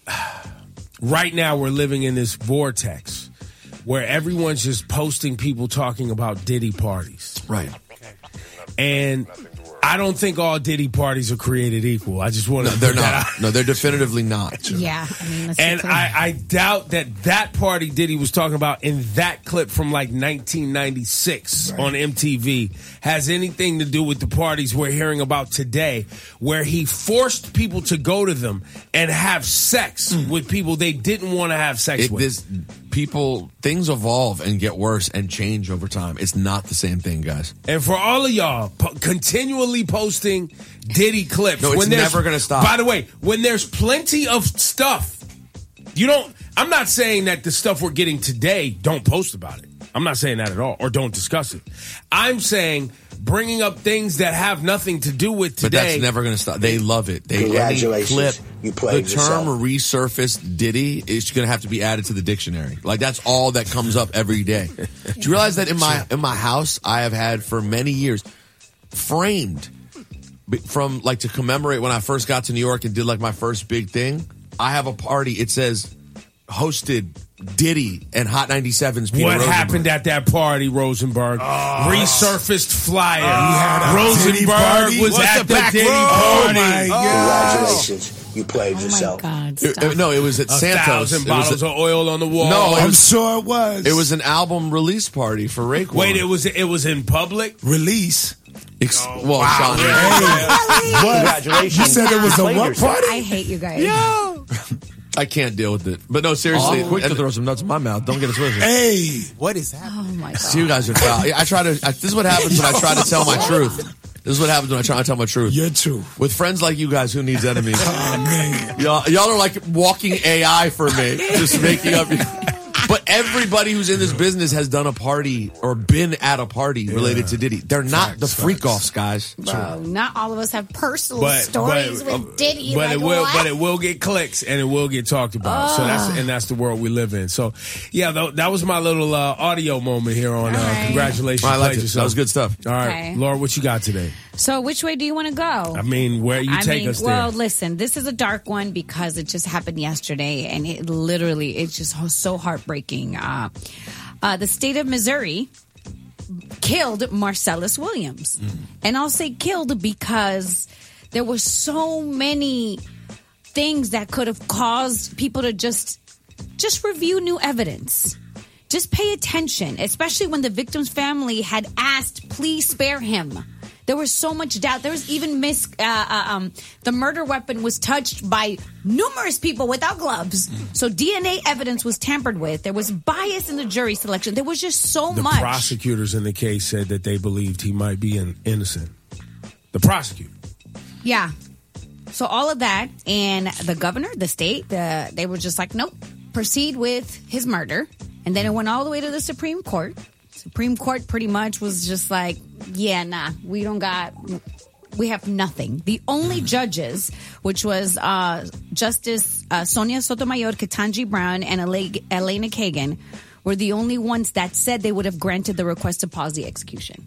[SPEAKER 1] right now we're living in this vortex where everyone's just posting people talking about Diddy parties.
[SPEAKER 2] Right.
[SPEAKER 1] And I don't think all Diddy parties are created equal. I just want
[SPEAKER 2] No,
[SPEAKER 1] to
[SPEAKER 2] they're
[SPEAKER 1] put that
[SPEAKER 2] not.
[SPEAKER 1] out.
[SPEAKER 2] No, they're definitively not.
[SPEAKER 28] Yeah, I mean, that's
[SPEAKER 1] And
[SPEAKER 28] true.
[SPEAKER 1] I, I doubt that that party Diddy was talking about in that clip from like nineteen ninety-six on M T V has anything to do with the parties we're hearing about today, where he forced people to go to them and have sex with people they didn't want to have sex
[SPEAKER 2] It,
[SPEAKER 1] with.
[SPEAKER 2] this people things evolve and get worse and change over time. It's not the same thing, guys.
[SPEAKER 1] And for all of y'all po- continually posting Diddy clips,
[SPEAKER 2] No, it's
[SPEAKER 1] when there's-
[SPEAKER 2] never gonna stop.
[SPEAKER 1] By the way, when there's plenty of stuff, you don't. I'm not saying that the stuff we're getting today don't post about it. I'm not saying that at all, or don't discuss it. I'm saying bringing up things that have nothing to do with
[SPEAKER 2] But
[SPEAKER 1] today.
[SPEAKER 2] that's never going to stop. They love it. They
[SPEAKER 9] Congratulations.
[SPEAKER 2] Any clip,
[SPEAKER 9] You played
[SPEAKER 2] the term
[SPEAKER 9] yourself.
[SPEAKER 2] resurfaced Diddy is going to have to be added to the dictionary. Like that's all that comes up every day. Do you realize that in my in my house I have had for many years framed b- from like to commemorate when I first got to New York and did like my first big thing. I have a party. It says hosted Diddy and Hot ninety-seven's Peter
[SPEAKER 1] what
[SPEAKER 2] Rosenberg.
[SPEAKER 1] happened at that party, Rosenberg? Resurfaced flyer.
[SPEAKER 11] had a Diddy
[SPEAKER 1] Rosenberg
[SPEAKER 11] party?
[SPEAKER 1] was
[SPEAKER 11] What's
[SPEAKER 1] at
[SPEAKER 11] the
[SPEAKER 1] the
[SPEAKER 11] back
[SPEAKER 1] Diddy
[SPEAKER 11] row?
[SPEAKER 1] party.
[SPEAKER 11] Oh, my
[SPEAKER 9] Congratulations. You played yourself.
[SPEAKER 28] God,
[SPEAKER 2] It- it- no, it was at
[SPEAKER 1] A
[SPEAKER 2] Santos.
[SPEAKER 1] thousand
[SPEAKER 2] It was
[SPEAKER 1] bottles
[SPEAKER 2] a-
[SPEAKER 1] of oil on the wall.
[SPEAKER 2] No, it
[SPEAKER 11] I'm
[SPEAKER 2] was-
[SPEAKER 11] sure it was.
[SPEAKER 2] It was an album release party for Raekwon.
[SPEAKER 1] Wait, it was it was in public.
[SPEAKER 11] Release.
[SPEAKER 2] Ex- well, Sean,
[SPEAKER 11] What? You said it was a what party?
[SPEAKER 28] I hate you guys.
[SPEAKER 2] I can't deal with it. But no, seriously, quick to throw some nuts in my mouth. Don't get it twisted.
[SPEAKER 11] Hey.
[SPEAKER 13] What is happening?
[SPEAKER 28] Oh my god.
[SPEAKER 2] You guys are foul. I try to. I, this is what happens when I try to tell my truth. This is what happens when I try to tell my truth.
[SPEAKER 11] You're true.
[SPEAKER 2] With friends like you guys, who needs enemies?
[SPEAKER 11] Oh, man.
[SPEAKER 2] Y'all, y'all are like walking A I for me, just making up. But everybody who's in this business has done a party or been at a party yeah. related to Diddy. They're not facts, the freak-offs, guys.
[SPEAKER 4] Bro, not all of us have personal
[SPEAKER 1] but,
[SPEAKER 4] stories
[SPEAKER 1] but,
[SPEAKER 4] with Diddy.
[SPEAKER 1] But
[SPEAKER 4] like,
[SPEAKER 1] it will,
[SPEAKER 4] what?
[SPEAKER 1] but it will get clicks and it will get talked about. Oh. So that's and that's the world we live in. So yeah, th- that was my little uh, audio moment here on uh, right. Congratulations.
[SPEAKER 2] I liked it. That was good stuff.
[SPEAKER 1] All right,
[SPEAKER 4] okay.
[SPEAKER 1] Laura, what you got today?
[SPEAKER 4] So which way do you want to go?
[SPEAKER 1] I mean, where you
[SPEAKER 4] I
[SPEAKER 1] take
[SPEAKER 4] mean,
[SPEAKER 1] us
[SPEAKER 4] well,
[SPEAKER 1] there?
[SPEAKER 4] listen, this is a dark one because it just happened yesterday, and it literally, it's just so heartbreaking. Uh, uh, the state of Missouri killed Marcellus Williams. Mm. And I'll say killed because there were so many things that could have caused people to just just review new evidence. Just pay attention, especially when the victim's family had asked, please spare him. There was so much doubt. There was even mis. Uh, uh, um, the murder weapon was touched by numerous people without gloves. So D N A evidence was tampered with. There was bias in the jury selection. There was just so
[SPEAKER 1] the
[SPEAKER 4] much.
[SPEAKER 1] The prosecutors in the case said that they believed he might be in, innocent. The prosecutor.
[SPEAKER 4] Yeah. So all of that, and the governor, the state, the, they were just like, nope, proceed with his murder. And then it went all the way to the Supreme Court. Supreme Court pretty much was just like, yeah, nah, we don't got, we have nothing. The only judges, which was uh, Justice uh, Sonia Sotomayor, Ketanji Brown, and Elena Kagan, were the only ones that said they would have granted the request to pause the execution.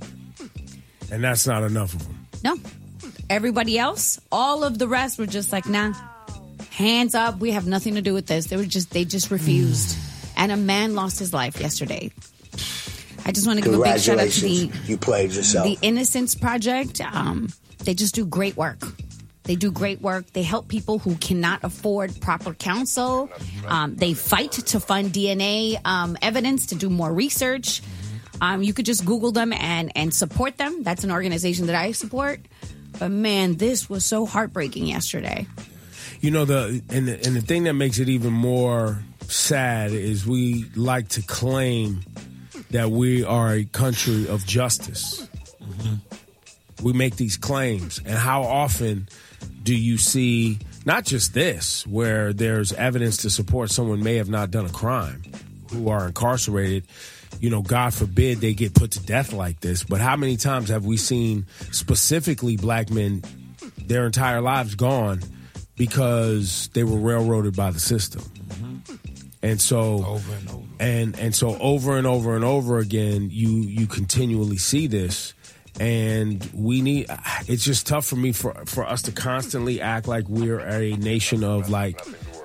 [SPEAKER 1] And that's not enough of them.
[SPEAKER 4] No. Everybody else, all of the rest were just like, nah, hands up, we have nothing to do with this. They were just, they just refused. And a man lost his life yesterday. I just want to give a big shout out to the,
[SPEAKER 9] you played yourself.
[SPEAKER 4] the Innocence Project. Um, they just do great work. They do great work. They help people who cannot afford proper counsel. Um, they fight to fund D N A um, evidence to do more research. Um, you could just Google them and, and support them. That's an organization that I support. But man, this was so heartbreaking yesterday.
[SPEAKER 1] You know, the and the, and the thing that makes it even more sad is we like to claim that we are a country of justice. Mm-hmm. We make these claims. And how often do you see not just this, where there's evidence to support someone may have not done a crime, who are incarcerated, you know, God forbid they get put to death like this. But how many times have we seen specifically black men, their entire lives gone because they were railroaded by the system? Mm-hmm. And so
[SPEAKER 13] over and over.
[SPEAKER 1] And and so over and over and over again, you you continually see this. And we need, it's just tough for me for, for us to constantly act like we're a nation of like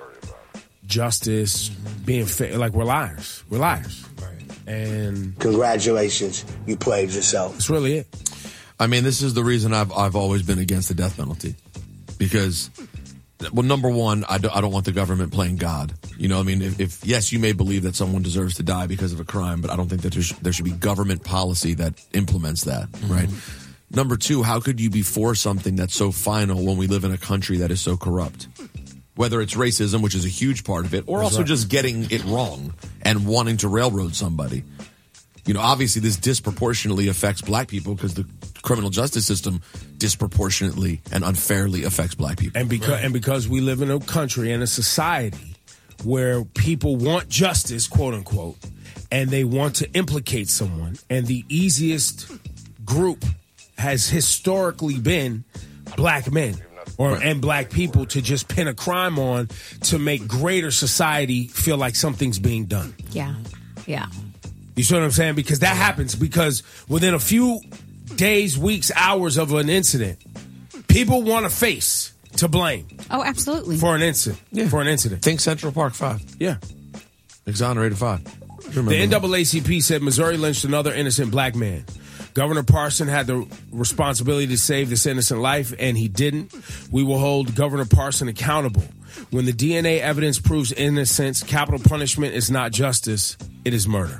[SPEAKER 1] justice, mm-hmm. being fair, like we're liars. We're liars. Right. And
[SPEAKER 9] congratulations, you played yourself.
[SPEAKER 1] That's really it.
[SPEAKER 2] I mean, this is the reason I've I've always been against the death penalty. Because, well, number one, I don't, I don't want the government playing God. You know, I mean, if, if yes, you may believe that someone deserves to die because of a crime, but I don't think that there, sh- there should be government policy that implements that, mm-hmm. right? Number two, how could you be for something that's so final when we live in a country that is so corrupt? Whether it's racism, which is a huge part of it, or also just getting it wrong and wanting to railroad somebody. You know, obviously this disproportionately affects black people because the criminal justice system disproportionately and unfairly affects black people.
[SPEAKER 1] And because, right. and because we live in a country and a society where people want justice, quote unquote, and they want to implicate someone. And the easiest group has historically been black men or right. and black people to just pin a crime on to make greater society feel like something's being done.
[SPEAKER 4] Yeah. Yeah.
[SPEAKER 1] You see what I'm saying? Because that happens because within a few days, weeks, hours of an incident, people want a face to blame.
[SPEAKER 4] Oh, absolutely.
[SPEAKER 1] For an incident. Yeah. For an incident.
[SPEAKER 2] Think Central Park five.
[SPEAKER 1] Yeah.
[SPEAKER 2] Exonerated five.
[SPEAKER 1] The N double A C P said Missouri lynched another innocent black man. Governor Parson had the responsibility to save this innocent life, and he didn't. We will hold Governor Parson accountable. When the D N A evidence proves innocence, capital punishment is not justice, it is murder.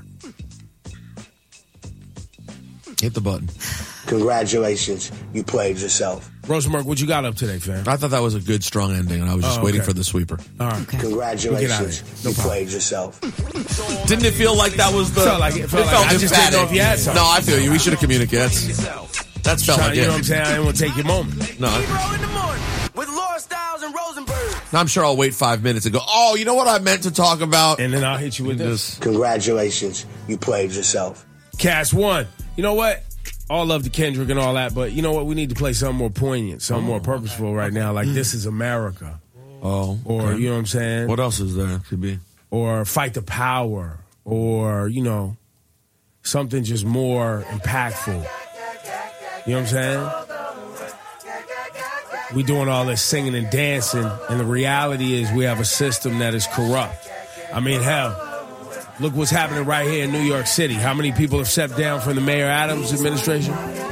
[SPEAKER 2] Hit the button.
[SPEAKER 9] Congratulations, you played yourself.
[SPEAKER 1] Rosenberg, what you got up today, fam?
[SPEAKER 2] I thought that was a good, strong ending, and I was just oh, okay. waiting for the sweeper.
[SPEAKER 1] All right. Okay.
[SPEAKER 9] Congratulations, no you problem. played yourself.
[SPEAKER 2] Didn't it feel like that was the...
[SPEAKER 1] Felt like it. Felt it like felt
[SPEAKER 2] I just didn't know if you had something. No, I feel you. We should have communicated. That's, that's felt
[SPEAKER 1] Trying,
[SPEAKER 2] like
[SPEAKER 1] you
[SPEAKER 2] it.
[SPEAKER 1] know what I'm saying? I didn't want to take your moment.
[SPEAKER 2] No.
[SPEAKER 15] Ebro in the morning with Laura Styles and Rosenberg.
[SPEAKER 2] Now, I'm sure I'll wait five minutes and go, oh, you know what I meant to talk about?
[SPEAKER 1] And then I'll hit you with this.
[SPEAKER 9] Congratulations. You played yourself.
[SPEAKER 1] Cast one. You know what? All love to Kendrick and all that, but you know what? We need to play something more poignant, something more purposeful right now. Like, This Is America.
[SPEAKER 2] Oh.
[SPEAKER 1] Or,
[SPEAKER 2] okay.
[SPEAKER 1] you know what I'm saying?
[SPEAKER 2] What else is there? Could be.
[SPEAKER 1] Or Fight the Power. Or, you know, something just more impactful. You know what I'm saying? We doing all this singing and dancing, and the reality is we have a system that is corrupt. I mean, hell, look what's happening right here in New York City. How many people have stepped down from the Mayor Adams administration?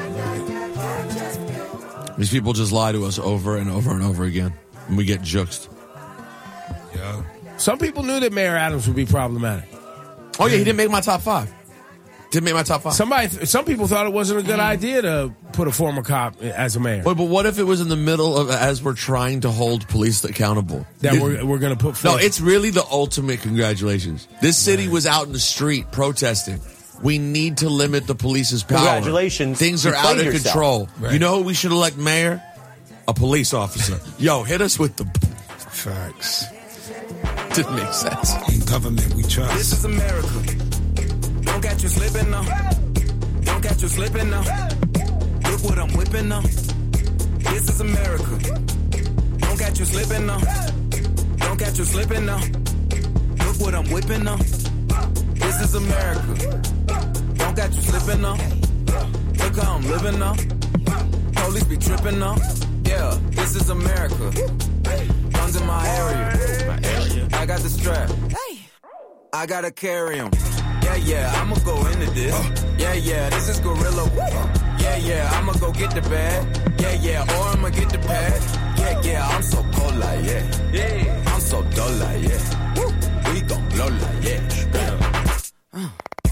[SPEAKER 2] These people just lie to us over and over and over again, and we get juxed.
[SPEAKER 1] Yeah. Some people knew that Mayor Adams would be problematic.
[SPEAKER 2] Oh, yeah, he didn't make my top five. Didn't make my top five.
[SPEAKER 1] Somebody, some people thought it wasn't a good idea to put a former cop as a mayor.
[SPEAKER 2] Wait, but what if it was in the middle of as we're trying to hold police accountable?
[SPEAKER 1] That
[SPEAKER 2] Did,
[SPEAKER 1] we're we're going to put forth.
[SPEAKER 2] No, it's really the ultimate congratulations. This city was out in the street protesting. We need to limit the police's power.
[SPEAKER 11] Congratulations.
[SPEAKER 2] Things are
[SPEAKER 11] You
[SPEAKER 2] out of
[SPEAKER 11] played
[SPEAKER 2] control.
[SPEAKER 11] Right.
[SPEAKER 2] You know who we should elect mayor? A police officer. Yo, hit us with the
[SPEAKER 1] facts.
[SPEAKER 2] Didn't make sense.
[SPEAKER 13] In government we trust.
[SPEAKER 14] This is America. Don't catch you slipping now. Don't catch you slipping now. Look what I'm whipping now. This is America. Don't catch you slipping now. Don't catch you slipping now. Look what I'm whipping now. This is America. Don't catch you slipping now. Look how I'm living now. Police be tripping now. Yeah, this is America. Guns in my area. My area. I got the strap. I gotta carry 'em. Yeah, yeah, I'ma go into this. Yeah, yeah, this is Gorilla. Yeah, yeah, I'ma go get the bag. Yeah, yeah, or I'ma get the pad. Yeah, yeah, I'm so cold like, yeah. Yeah, I'm so dull like, yeah. We gon' blow like, yeah. Straight up. Uh.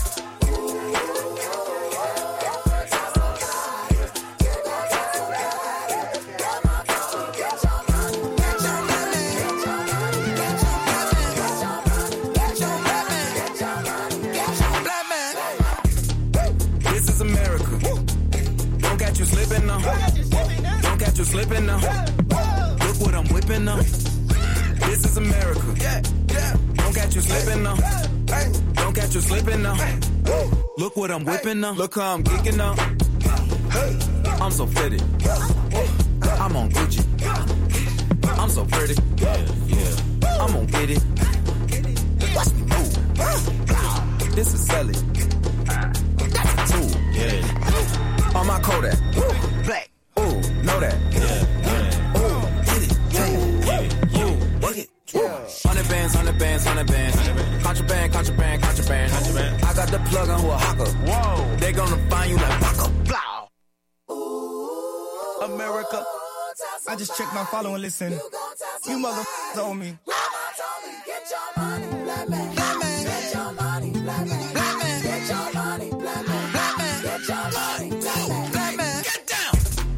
[SPEAKER 14] Slipping now. Don't catch you slipping now. Look what I'm whipping now. This is America. Don't catch you slipping now. Don't catch you slipping now. Look what I'm whipping now. Look how I'm geeking now. I'm so fitted. I'm on Gucci. I'm so pretty. Yeah, yeah. I'm gonna get it. Watch me move. This is Sally. That's a tool. Yeah. On my Kodak. Ooh, black. Ooh, know that. Yeah, yeah. Ooh, get it. Take it. Ooh, work it. Hundred bands, hundred bands, hundred bands. Contraband, contraband, contraband. Contraband. I got the plug on who a hawker. Whoa. They gonna find you like Baka. Blah.
[SPEAKER 16] America. I just checked my follow and listen. You motherfuckers owe me. Get your money, black man. Black man. Get your money, black man. Black man. Get your money, black man. Black man. Get your money, black man. Black man. Get down.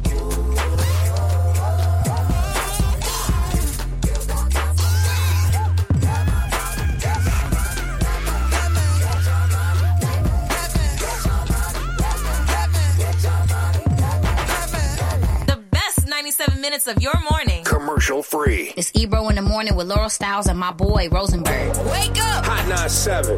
[SPEAKER 6] The best ninety-seven minutes of your morning.
[SPEAKER 5] Commercial free.
[SPEAKER 28] It's Ebro in the morning with Laurel Styles and my boy Rosenberg.
[SPEAKER 6] Wake up!
[SPEAKER 5] Hot nine seven.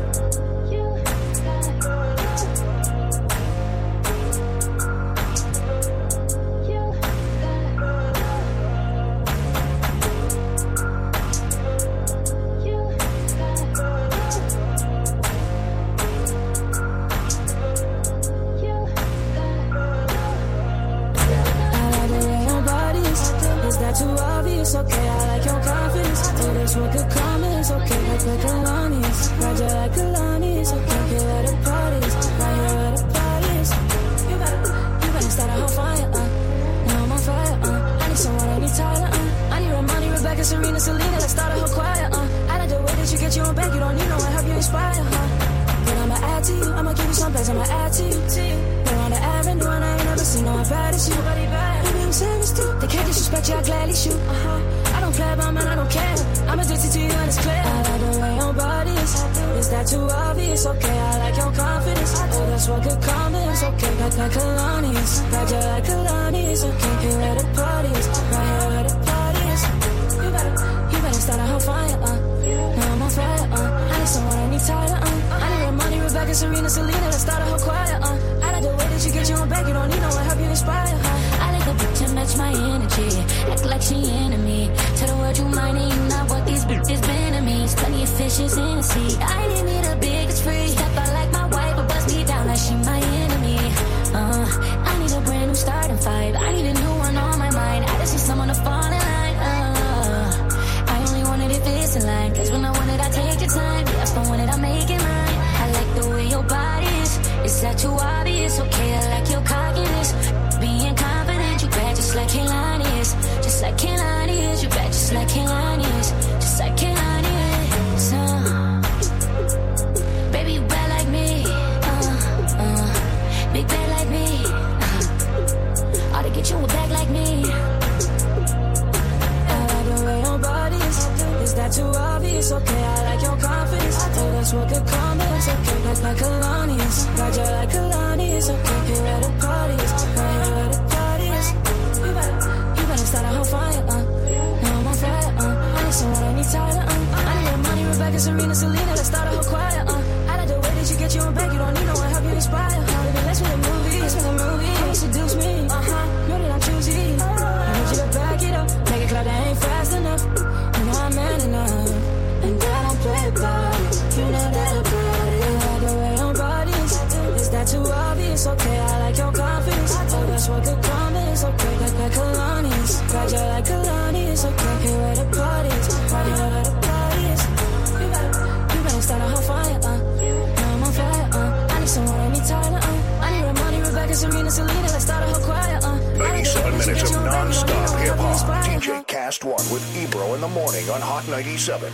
[SPEAKER 17] Too obvious, okay, I like your confidence. Oh, this one could come in, it's okay, like the Kalani's. Roger like Kalani's, okay, here at the parties. Right here at the parties. You better, you better start a whole fire, uh. Now I'm on fire, uh. I need someone, I need Tyler, uh. I need Ramani, Rebecca, Serena, Selena, let's start a whole choir, uh. I like the way that you get you on back, you don't need no one, help you inspire, huh. Then I'ma add to you, I'ma give you some place, I'ma add to you, to you. You're on the avenue, and I ain't never seen no one bad as you. Nobody bad. Maybe I'm serious too. They can't disrespect you, I gladly shoot. Uh-huh. I don't play about man, I don't care. I'm addicted to you and it's clear. I like the way your body is. Is that too obvious? Okay, I like your confidence. Oh, that's what could come in. It's okay, like that Kalani's. Roger like Kalani's. Okay, here at the parties. Right here at the parties. You better, you better. Rebecca, Serena, Selena, let's start a whole choir. Uh, I like the way that you get your own back. You don't need no one help you inspire. Uh, I like the bitch to match my energy. Act like she enemy. Tell the world you mine and you not what these bitches been to me. Plenty of fishes in the sea. I didn't need a biggest free. Step out like my wife, but bust me down like she my enemy. Uh, I need a brand new starting five. I need a new one on my mind. I just need someone to fall in line. Uh, I only want it if it's in line. Cause when I want it, I take your time. Yeah, if I want it, I make it mine. I like the way your body is. Is that too obvious? Okay, I like your cockiness. Being confident, you bad just like Kehlani is. Just like Kehlani is. You bad just like Kehlani is. Just like Kehlani is. Uh, baby, you bad like me. Uh, uh, big bad like me. Uh, ought to get you a bag like me. I like the way your body is. Is that too obvious? Okay, I like your confidence. Oh, that's what could come in. It's okay, like like Kehlani is. Got you like Kehlani is. Okay, here at the parties. Right here at the parties. You better, you better start a whole fire, uh. Now I'm on fire, uh. I need someone, I need Tyler, uh. I need your money, Rebecca, Serena, Selena. Let's start a whole choir, uh. I like the way that you get your own back. You don't need no one help you inspire. How to be less with a movie. Let's make a movie. How you seduce me, uh-huh. Know that I'm choosy. I need you to back it up. Make it clear that I ain't fast enough. You know I'm man enough. And I don't play about it. You know that about it. I like the way your body is. Is that too obvious? Okay, I like your confidence. Oh, that's what could come in. It's okay, like like Kehlani is. Got you like Kehlani is. Okay, here at the parties. Right here at the parties. You better, you better start a whole fire, uh. Now I'm on fire, uh. I need someone, I need Tyler, uh. I need Ramoni, Rebecca, Serena, Selena. Let's start a whole choir, uh.
[SPEAKER 5] ninety-seven minutes of non-stop hip-hop. D J Cast One with Ebro in the morning on Hot ninety-seven.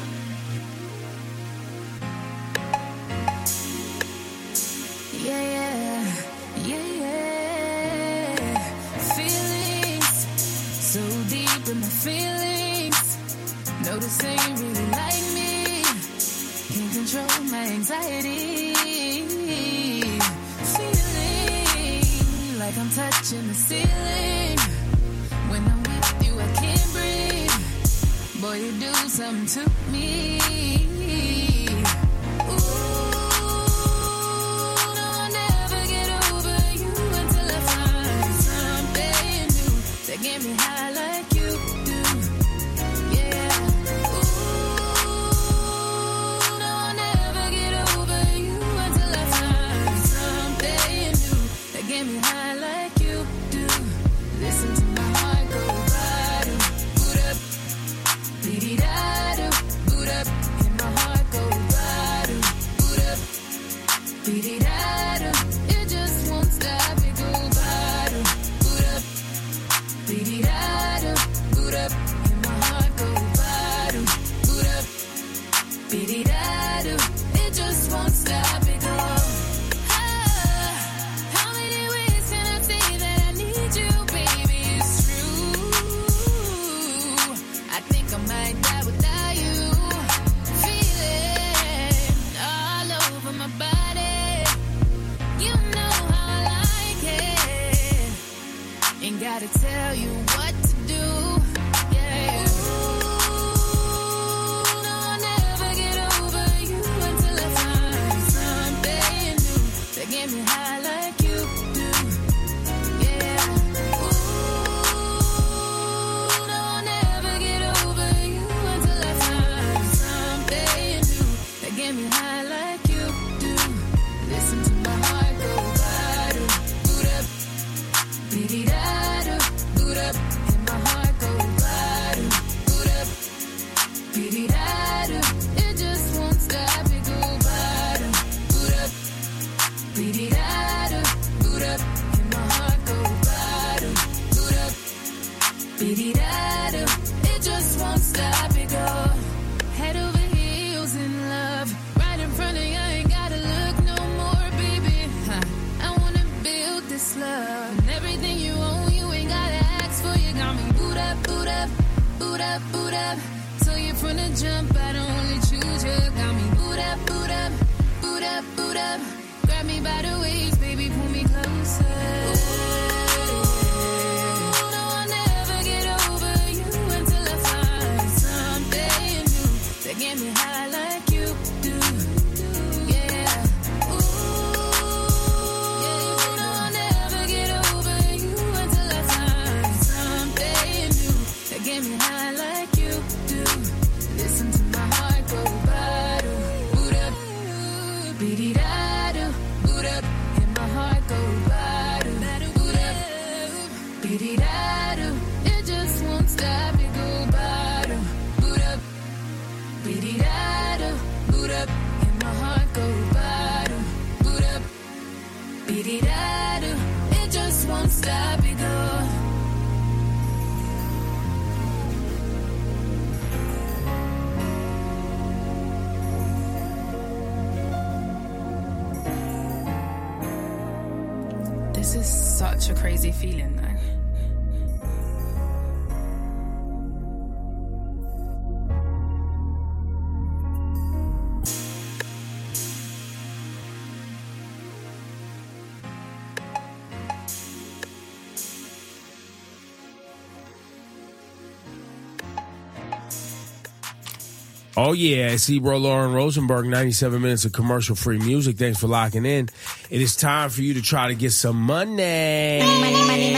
[SPEAKER 17] Yeah, yeah, yeah, yeah. Feelings so deep in my feelings. No, this ain't really like me. Can't control my anxiety. Feeling like I'm touching the ceiling. When I'm with you, I can't breathe. Boy, you do something to me. Get me high like you do, yeah. Ooh, no, I'll never get over you until I find something new that get me high like you do. Listen to my heart go bada, boot up, dee da do, boot up, and my heart go bada, boot up, dee da do. It just won't stop, it go bada, boot up. Be-dee-da-do, boot up, and my heart go ba-do, boot up, be-dee-da-do, it just won't stop, it go. Ah, how many ways can I say that I need you, baby, it's true. I think I might die without you. Feeling all over my body. You know how I like it. Ain't gotta tell you what to do, yeah. Ooh, no, I'll never get over you until I find something new that get me high like you do, yeah. Ooh, no, I'll never get over you until I find something new that get me high like you do. Listen to my heart go bada, boot up, be-dee-da-do, boot up, and my heart go bada, boot up, be-dee-da-do. It just won't stop, it go bada, boot up, be-dee-da-do, boot up, and my heart go bada, boot up, be-dee-da-do. It just won't stop, it go. Head over heels in love, right in front of you, I ain't gotta look no more, baby. Huh. I wanna build this love, and everything you own, you ain't gotta ask for. You got me boot up, boot up, boot up, boot up. So you from the jump, I don't only choose you. Got me boot up, boot up, boot up, boot up. Grab me by the waist, baby, pull me closer. Ooh, no, I'll never get over you until I find something new that get me high like you do, yeah. Ooh,
[SPEAKER 13] This is such a crazy feeling, though.
[SPEAKER 1] Oh, yeah. It's Ebro, Lauren Rosenberg, ninety-seven minutes of commercial-free music. Thanks for locking in. It is time for you to try to get some money. Money, money, money,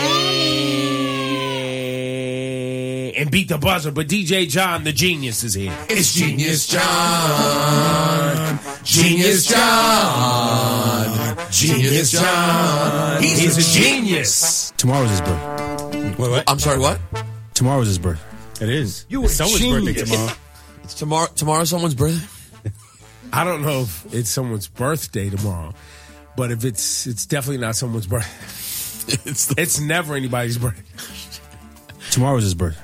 [SPEAKER 1] money. And beat the buzzer. But D J John, the genius, is here.
[SPEAKER 2] It's Genius John. Genius John. Genius John.
[SPEAKER 1] He's, He's a genius.
[SPEAKER 18] Tomorrow's his birthday.
[SPEAKER 2] Wait, what? I'm sorry, what?
[SPEAKER 18] Tomorrow's his birthday. It is.
[SPEAKER 2] You
[SPEAKER 18] it's
[SPEAKER 2] a
[SPEAKER 18] someone's
[SPEAKER 2] genius.
[SPEAKER 18] birthday tomorrow.
[SPEAKER 2] It's tomorrow. Tomorrow, someone's birthday.
[SPEAKER 1] I don't know if it's someone's birthday tomorrow, but if it's, it's definitely not someone's birthday. It's the, it's never anybody's birthday.
[SPEAKER 18] Tomorrow's his birthday.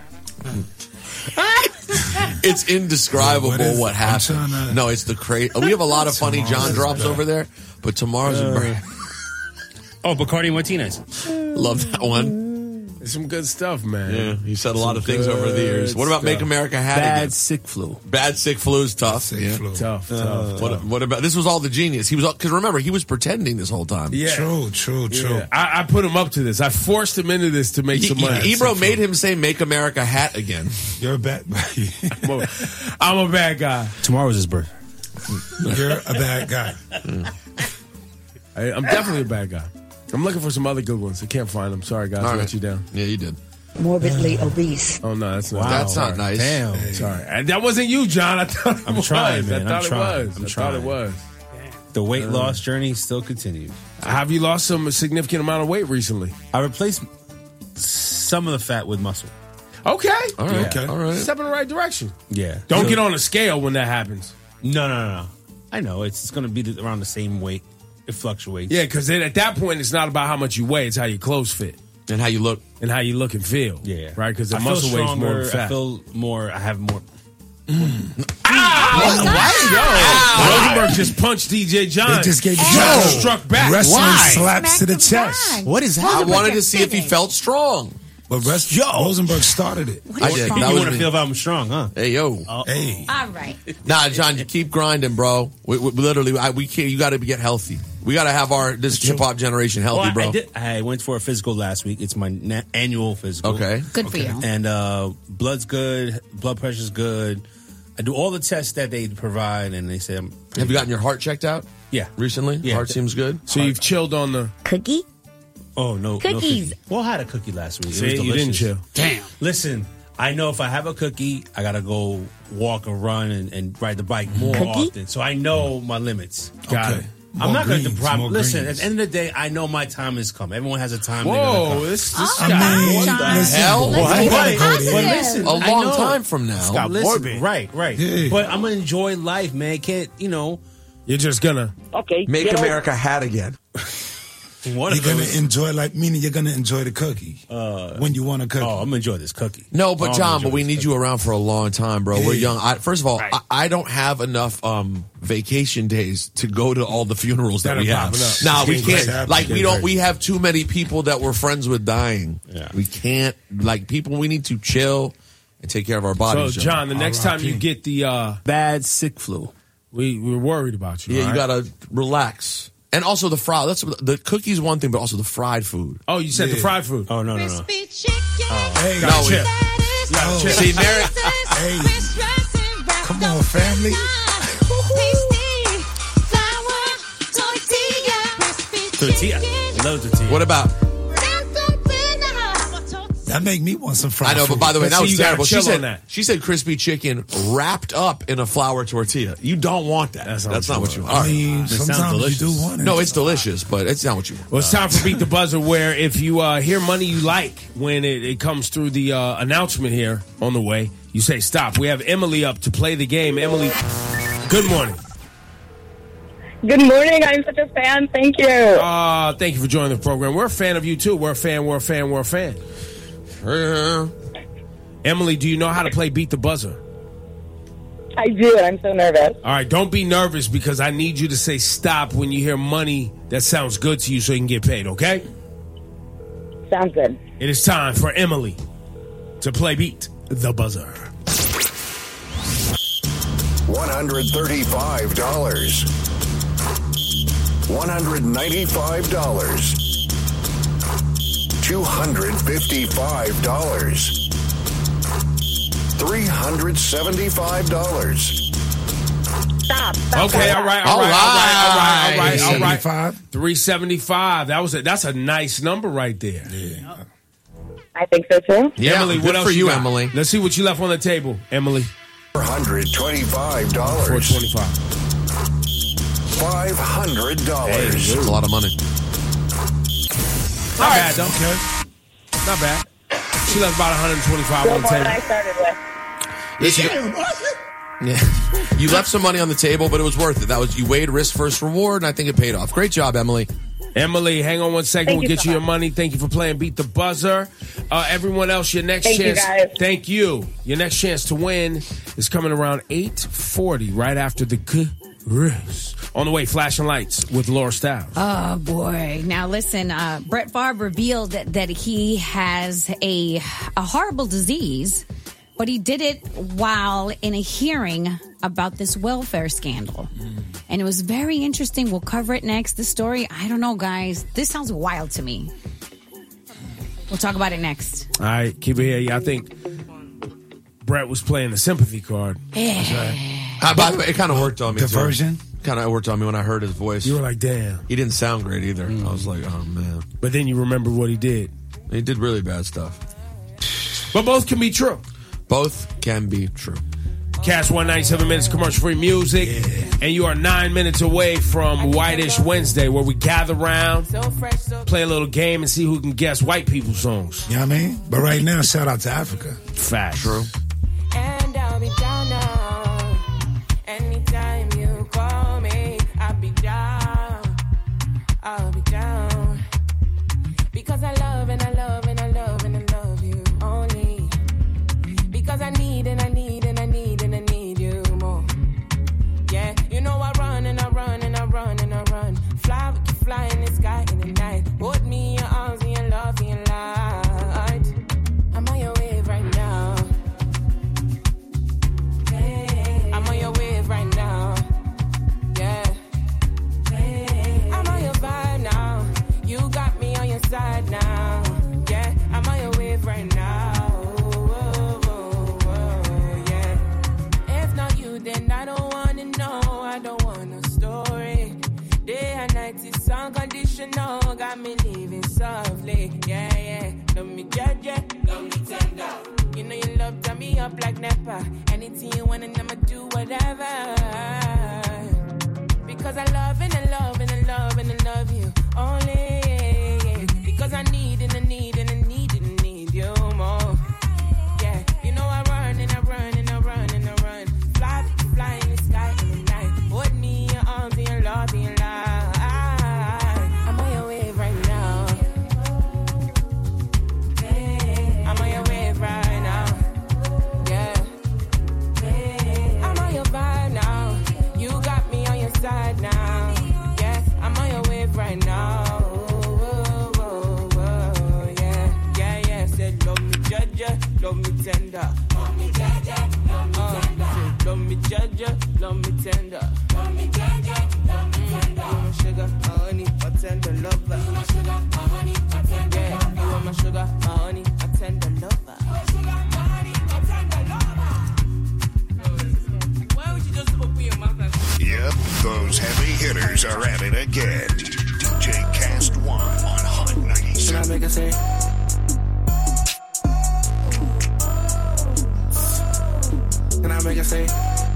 [SPEAKER 2] It's indescribable
[SPEAKER 19] what, is,
[SPEAKER 2] what happened. To... No, it's the crazy. We have a lot of funny John drops over there, but tomorrow's his
[SPEAKER 18] Uh,
[SPEAKER 2] birthday.
[SPEAKER 18] Oh, Bacardi Martinez.
[SPEAKER 2] Love that one.
[SPEAKER 1] It's some good stuff, man.
[SPEAKER 2] Yeah, he said a
[SPEAKER 1] Some
[SPEAKER 2] lot of things over the years. What about
[SPEAKER 1] stuff.
[SPEAKER 2] Make America Hat
[SPEAKER 18] Bad
[SPEAKER 2] Again?
[SPEAKER 18] sick flu.
[SPEAKER 2] Bad sick flu is tough.
[SPEAKER 19] Sick
[SPEAKER 2] yeah.
[SPEAKER 19] flu.
[SPEAKER 1] Tough,
[SPEAKER 18] Uh,
[SPEAKER 1] tough,
[SPEAKER 2] What,
[SPEAKER 1] tough.
[SPEAKER 2] what about this? Was all the genius. He was because remember he was pretending this whole time.
[SPEAKER 1] Yeah.
[SPEAKER 19] True, true, true.
[SPEAKER 1] Yeah. I, I put him up to this. I forced him into this to make
[SPEAKER 2] He,
[SPEAKER 1] some money.
[SPEAKER 2] Ebro made him say "Make America Hat Again."
[SPEAKER 19] You're a bad
[SPEAKER 1] I'm a, I'm a bad guy.
[SPEAKER 18] Tomorrow's his birthday.
[SPEAKER 19] You're a bad guy.
[SPEAKER 1] I, I'm definitely a bad guy. I'm looking for some other good ones. I can't find them. Sorry, guys.
[SPEAKER 2] All
[SPEAKER 1] I
[SPEAKER 2] right.
[SPEAKER 1] let you down.
[SPEAKER 2] Yeah, you did.
[SPEAKER 20] Morbidly obese.
[SPEAKER 1] Oh, no, that's not
[SPEAKER 2] Wow. That's not
[SPEAKER 1] Sorry.
[SPEAKER 2] nice.
[SPEAKER 18] Damn.
[SPEAKER 1] Sorry. And that wasn't you, John. I thought it
[SPEAKER 18] I'm
[SPEAKER 1] was.
[SPEAKER 18] trying, man.
[SPEAKER 1] I thought
[SPEAKER 18] I'm
[SPEAKER 1] it
[SPEAKER 18] trying.
[SPEAKER 1] was.
[SPEAKER 18] I'm
[SPEAKER 1] I
[SPEAKER 18] trying.
[SPEAKER 1] thought it was.
[SPEAKER 18] The weight loss journey still continues.
[SPEAKER 1] Have you lost some significant amount of weight recently?
[SPEAKER 18] I replaced some of the fat with muscle.
[SPEAKER 1] Okay.
[SPEAKER 2] All right.
[SPEAKER 19] Okay.
[SPEAKER 2] All right.
[SPEAKER 1] Step in the right direction.
[SPEAKER 18] Yeah.
[SPEAKER 1] Don't
[SPEAKER 18] So-
[SPEAKER 1] get on a scale when that happens.
[SPEAKER 18] No, no, no, no. I know. It's, it's going to be the, around the same weight. It fluctuates.
[SPEAKER 1] Yeah, because at that point, it's not about how much you weigh. It's how your clothes fit.
[SPEAKER 2] And how you look.
[SPEAKER 1] And how you look and feel.
[SPEAKER 18] Yeah.
[SPEAKER 1] Right? Because the
[SPEAKER 18] I feel
[SPEAKER 1] muscle weight's more than
[SPEAKER 18] stronger.
[SPEAKER 1] fat.
[SPEAKER 18] I feel more. I have more.
[SPEAKER 1] Ow! Rosenberg just punched D J John.
[SPEAKER 19] They just gave you
[SPEAKER 1] John
[SPEAKER 19] Yo.
[SPEAKER 1] struck back.
[SPEAKER 19] Wrestling
[SPEAKER 1] Why?
[SPEAKER 19] slaps to the chest.
[SPEAKER 18] What is
[SPEAKER 2] I
[SPEAKER 18] happening?
[SPEAKER 2] wanted to see if he felt strong.
[SPEAKER 19] But rest, yo. Rosenberg started it.
[SPEAKER 2] I did.
[SPEAKER 18] You
[SPEAKER 2] That was
[SPEAKER 18] want to
[SPEAKER 2] me.
[SPEAKER 18] feel if I'm strong, huh?
[SPEAKER 2] Hey yo.
[SPEAKER 19] Hey.
[SPEAKER 4] All right.
[SPEAKER 2] Nah, John, you keep grinding, bro. We, we, literally, I, we can't. You got to get healthy. We got to have our this hip hop generation healthy,
[SPEAKER 18] Well, I,
[SPEAKER 2] bro.
[SPEAKER 18] I, did, I went for a physical last week. It's my na- annual physical.
[SPEAKER 2] Okay.
[SPEAKER 4] Good for you.
[SPEAKER 18] And uh, blood's good. Blood pressure's good. I do all the tests that they provide, and they say I'm.
[SPEAKER 2] Have you gotten your heart checked out
[SPEAKER 18] Yeah.
[SPEAKER 2] recently?
[SPEAKER 18] Yeah.
[SPEAKER 2] Heart seems good.
[SPEAKER 1] So you've chilled on the.
[SPEAKER 20] Cookie?
[SPEAKER 18] Oh no, no
[SPEAKER 20] Cookies.
[SPEAKER 18] cookie. Well, I had a cookie last week.
[SPEAKER 1] See,
[SPEAKER 18] it was
[SPEAKER 1] you didn't
[SPEAKER 18] delicious.
[SPEAKER 1] chill.
[SPEAKER 20] Damn.
[SPEAKER 18] Listen, I know if I have a cookie, I gotta go walk or run and, and ride the bike more
[SPEAKER 20] Cookie?
[SPEAKER 18] often. So I know my limits.
[SPEAKER 1] Got
[SPEAKER 19] Okay.
[SPEAKER 1] it.
[SPEAKER 18] I'm
[SPEAKER 19] More
[SPEAKER 18] not going to
[SPEAKER 19] greens,
[SPEAKER 18] deprive.
[SPEAKER 19] more
[SPEAKER 18] Listen,
[SPEAKER 19] greens.
[SPEAKER 18] at the end of the day, I know my time has come. Everyone has a time. they're gonna
[SPEAKER 1] Whoa,
[SPEAKER 18] come.
[SPEAKER 1] this, this
[SPEAKER 19] I
[SPEAKER 1] guy.
[SPEAKER 19] mean,
[SPEAKER 4] John.
[SPEAKER 19] listen,
[SPEAKER 2] Hell,
[SPEAKER 19] let's
[SPEAKER 2] what?
[SPEAKER 19] keep it
[SPEAKER 18] Right.
[SPEAKER 19] positive.
[SPEAKER 18] But listen,
[SPEAKER 2] A
[SPEAKER 18] I
[SPEAKER 2] long
[SPEAKER 18] know.
[SPEAKER 2] time from now.
[SPEAKER 18] Scott, listen, right, right.
[SPEAKER 19] Yeah.
[SPEAKER 18] But I'm gonna enjoy life, man. Can't you know?
[SPEAKER 1] You're just gonna.
[SPEAKER 20] Okay.
[SPEAKER 2] Make
[SPEAKER 20] you know,
[SPEAKER 2] America hat again.
[SPEAKER 18] One
[SPEAKER 19] You're
[SPEAKER 18] of
[SPEAKER 19] gonna
[SPEAKER 18] those.
[SPEAKER 19] enjoy, like, meaning you're gonna enjoy the cookie
[SPEAKER 18] Uh,
[SPEAKER 19] when you want a cookie.
[SPEAKER 18] Oh, I'm gonna enjoy this cookie.
[SPEAKER 2] No, but
[SPEAKER 18] Oh, I'm
[SPEAKER 2] John,
[SPEAKER 18] gonna
[SPEAKER 2] but we
[SPEAKER 18] enjoy
[SPEAKER 2] need
[SPEAKER 18] this
[SPEAKER 2] you around for a long time, bro. We're
[SPEAKER 19] Yeah.
[SPEAKER 2] young. I, first of all,
[SPEAKER 18] Right.
[SPEAKER 2] I, I don't have enough um, vacation days to go to all the funerals that,
[SPEAKER 1] That are
[SPEAKER 2] we have.
[SPEAKER 1] popping up.
[SPEAKER 2] Nah, we
[SPEAKER 19] It's
[SPEAKER 2] can't.
[SPEAKER 19] happening.
[SPEAKER 2] Like we
[SPEAKER 19] It's
[SPEAKER 2] don't. We
[SPEAKER 19] crazy.
[SPEAKER 2] have too many people that we're friends with dying.
[SPEAKER 18] Yeah.
[SPEAKER 2] We can't. Like people, we need to chill and take care of our
[SPEAKER 1] So,
[SPEAKER 2] bodies.
[SPEAKER 1] John, the next time you get the. uh
[SPEAKER 18] bad sick flu.
[SPEAKER 1] We, we're worried about you.
[SPEAKER 2] yeah,
[SPEAKER 1] all
[SPEAKER 2] you
[SPEAKER 1] right?
[SPEAKER 2] gotta relax. And also the fry. That's the cookies one thing, but also the fried food.
[SPEAKER 1] Oh, you said the
[SPEAKER 19] Yeah.
[SPEAKER 1] fried food.
[SPEAKER 18] Oh no, no, no.
[SPEAKER 19] Hey,
[SPEAKER 2] No,
[SPEAKER 1] chip.
[SPEAKER 19] oh,
[SPEAKER 2] see, Mary.
[SPEAKER 19] hey, come on, family.
[SPEAKER 18] Tortilla. Love tortilla.
[SPEAKER 2] What about?
[SPEAKER 19] That make me want some fried
[SPEAKER 2] I know, but
[SPEAKER 19] food.
[SPEAKER 2] by the way,
[SPEAKER 1] But
[SPEAKER 2] that
[SPEAKER 1] see,
[SPEAKER 2] was
[SPEAKER 1] you gotta
[SPEAKER 2] terrible. She
[SPEAKER 1] chill on
[SPEAKER 2] said
[SPEAKER 1] that.
[SPEAKER 2] she said crispy chicken wrapped up in a flour tortilla. You don't want that. That's
[SPEAKER 1] That's
[SPEAKER 2] not,
[SPEAKER 1] not what
[SPEAKER 2] what you
[SPEAKER 1] you
[SPEAKER 2] want.
[SPEAKER 19] I mean,
[SPEAKER 18] It sounds
[SPEAKER 19] sometimes you
[SPEAKER 18] delicious.
[SPEAKER 19] do want it.
[SPEAKER 2] No, it's delicious, but it's not what you want.
[SPEAKER 1] Well, it's time for Beat the Buzzer, where if you uh, hear money you like when it, it comes through the uh, announcement here on the way, you say stop. We have Emily up to play the game. Emily, good morning.
[SPEAKER 21] Good morning. I'm such a fan. Thank you.
[SPEAKER 1] Uh, thank you for joining the program. We're a fan of you, too. We're a fan, we're a fan, we're a fan. Emily, do you know how to play Beat the Buzzer?
[SPEAKER 21] I do. I'm so nervous.
[SPEAKER 1] All right, don't be nervous because I need you to say stop when you hear money that sounds good to you so you can get paid, okay?
[SPEAKER 21] Sounds good.
[SPEAKER 1] It is time for Emily to play Beat the Buzzer.
[SPEAKER 5] one hundred thirty-five dollars. one hundred ninety-five dollars. two hundred fifty-five dollars. three hundred seventy-five dollars.
[SPEAKER 21] Stop. stop
[SPEAKER 1] Okay,
[SPEAKER 21] stop.
[SPEAKER 1] all right, all right, all right, all right, all right, all right.
[SPEAKER 19] seventy-five.
[SPEAKER 1] three seventy-five. That was a, that's a nice number right there.
[SPEAKER 19] Yeah.
[SPEAKER 21] I think so too.
[SPEAKER 2] Yeah,
[SPEAKER 1] Emily,
[SPEAKER 2] good
[SPEAKER 1] what else
[SPEAKER 2] for you,
[SPEAKER 1] got?
[SPEAKER 2] Emily.
[SPEAKER 1] Let's see what you left on the table, Emily.
[SPEAKER 5] four hundred twenty-five
[SPEAKER 1] four
[SPEAKER 5] dollars.
[SPEAKER 1] twenty-five.
[SPEAKER 5] five hundred dollars.
[SPEAKER 2] That's a lot of money.
[SPEAKER 1] Not bad, though. Okay. Not bad. She left about one hundred twenty-five
[SPEAKER 21] Still
[SPEAKER 1] on the
[SPEAKER 21] more than I
[SPEAKER 1] table.
[SPEAKER 21] started with.
[SPEAKER 2] Listen, yeah, you left some money on the table, but it was worth it. That was you weighed risk versus reward, and I think it paid off. Great job, Emily.
[SPEAKER 1] Emily, hang on one second.
[SPEAKER 21] Thank
[SPEAKER 1] we'll
[SPEAKER 21] you
[SPEAKER 1] get
[SPEAKER 21] so
[SPEAKER 1] you your
[SPEAKER 21] much.
[SPEAKER 1] money. Thank you for playing Beat the Buzzer. Uh, everyone else, your next
[SPEAKER 21] Thank you,
[SPEAKER 1] chance.
[SPEAKER 21] guys.
[SPEAKER 1] Thank you. Your next chance to win is coming around eight forty, right after the chorus. On the way, flashing lights with Laura Stiles.
[SPEAKER 4] Oh boy! Now listen, uh, Brett Favre revealed that, that he has a a horrible disease, but he did it while in a hearing about this welfare scandal, and it was very interesting. We'll cover it next. This story, I don't know, guys. This sounds wild to me. We'll talk about it next.
[SPEAKER 1] All right, keep it here. Yeah, I think Brett was playing the sympathy card.
[SPEAKER 2] Uh, by the way, it kind of worked on me.
[SPEAKER 19] Diversion?
[SPEAKER 2] Kind of worked on me when I heard his voice.
[SPEAKER 1] You were like, damn.
[SPEAKER 2] He didn't sound great either. I was like, oh, man.
[SPEAKER 1] But then you remembered what he did.
[SPEAKER 2] He did really bad stuff.
[SPEAKER 1] But both can be true.
[SPEAKER 2] Both can be true.
[SPEAKER 1] Cast one ninety-seven minutes commercial-free music. Yeah. And you are nine minutes away from Whitish Wednesday, where we gather around, play a little game, and see who can guess white people songs.
[SPEAKER 19] You know what I mean? But right now, shout out to Africa.
[SPEAKER 1] Fact.
[SPEAKER 2] True.
[SPEAKER 13] And I'll be down now. Anytime you call me, I'll be down. I'll be down. Because I love and I love and I love and I love you only. Because I need and I need and I need and I need you more. Yeah, you know I run and I run and I run and I run. Fly, we can fly in the sky in the night. Hold me in your arms and your love and your light. I'm on your wave right now. I'm on your wave right now. Yeah. I'm on your vibe now. You got me on your side now. Yeah. I'm on your wave right now. Whoa, whoa, whoa, yeah. If not you, then I don't wanna know. I don't want a story. Day and night is unconditional. Got me living softly. Yeah, yeah. Love me judge, yeah. Love me tender. You know you love turn me up like Nepa. Anything you want and I'ma do whatever. Because I love and I love and I love and I love you only. Because I need and I need and I need and I need you more. Yeah, you know I run and I run and I run and I run. Fly, fly in the sky in the night. Hold me in your arms and your love and your light. I'm on your wave right now. I'm on your wave right now. Yeah. I'm on your vibe now. You got me on your side now. Yeah, I'm on your wave right now. Whoa, whoa, whoa, yeah. Yeah, yeah. Said love me judge, love me tender. Love me judge, love me tender. Love me judge, love me tender. Love me judge, love me tender. You my sugar, my honey, my tender lover. You my sugar, my honey, my tender lover. Yeah, you are my sugar, my honey, my tender lover. My sugar, my honey, my tender lover. Why would you just open your mouth and
[SPEAKER 5] Yep, those heavy hitters are at it again. D J Cast One on Hot ninety-seven.
[SPEAKER 16] Can I make a say? Can I make a say?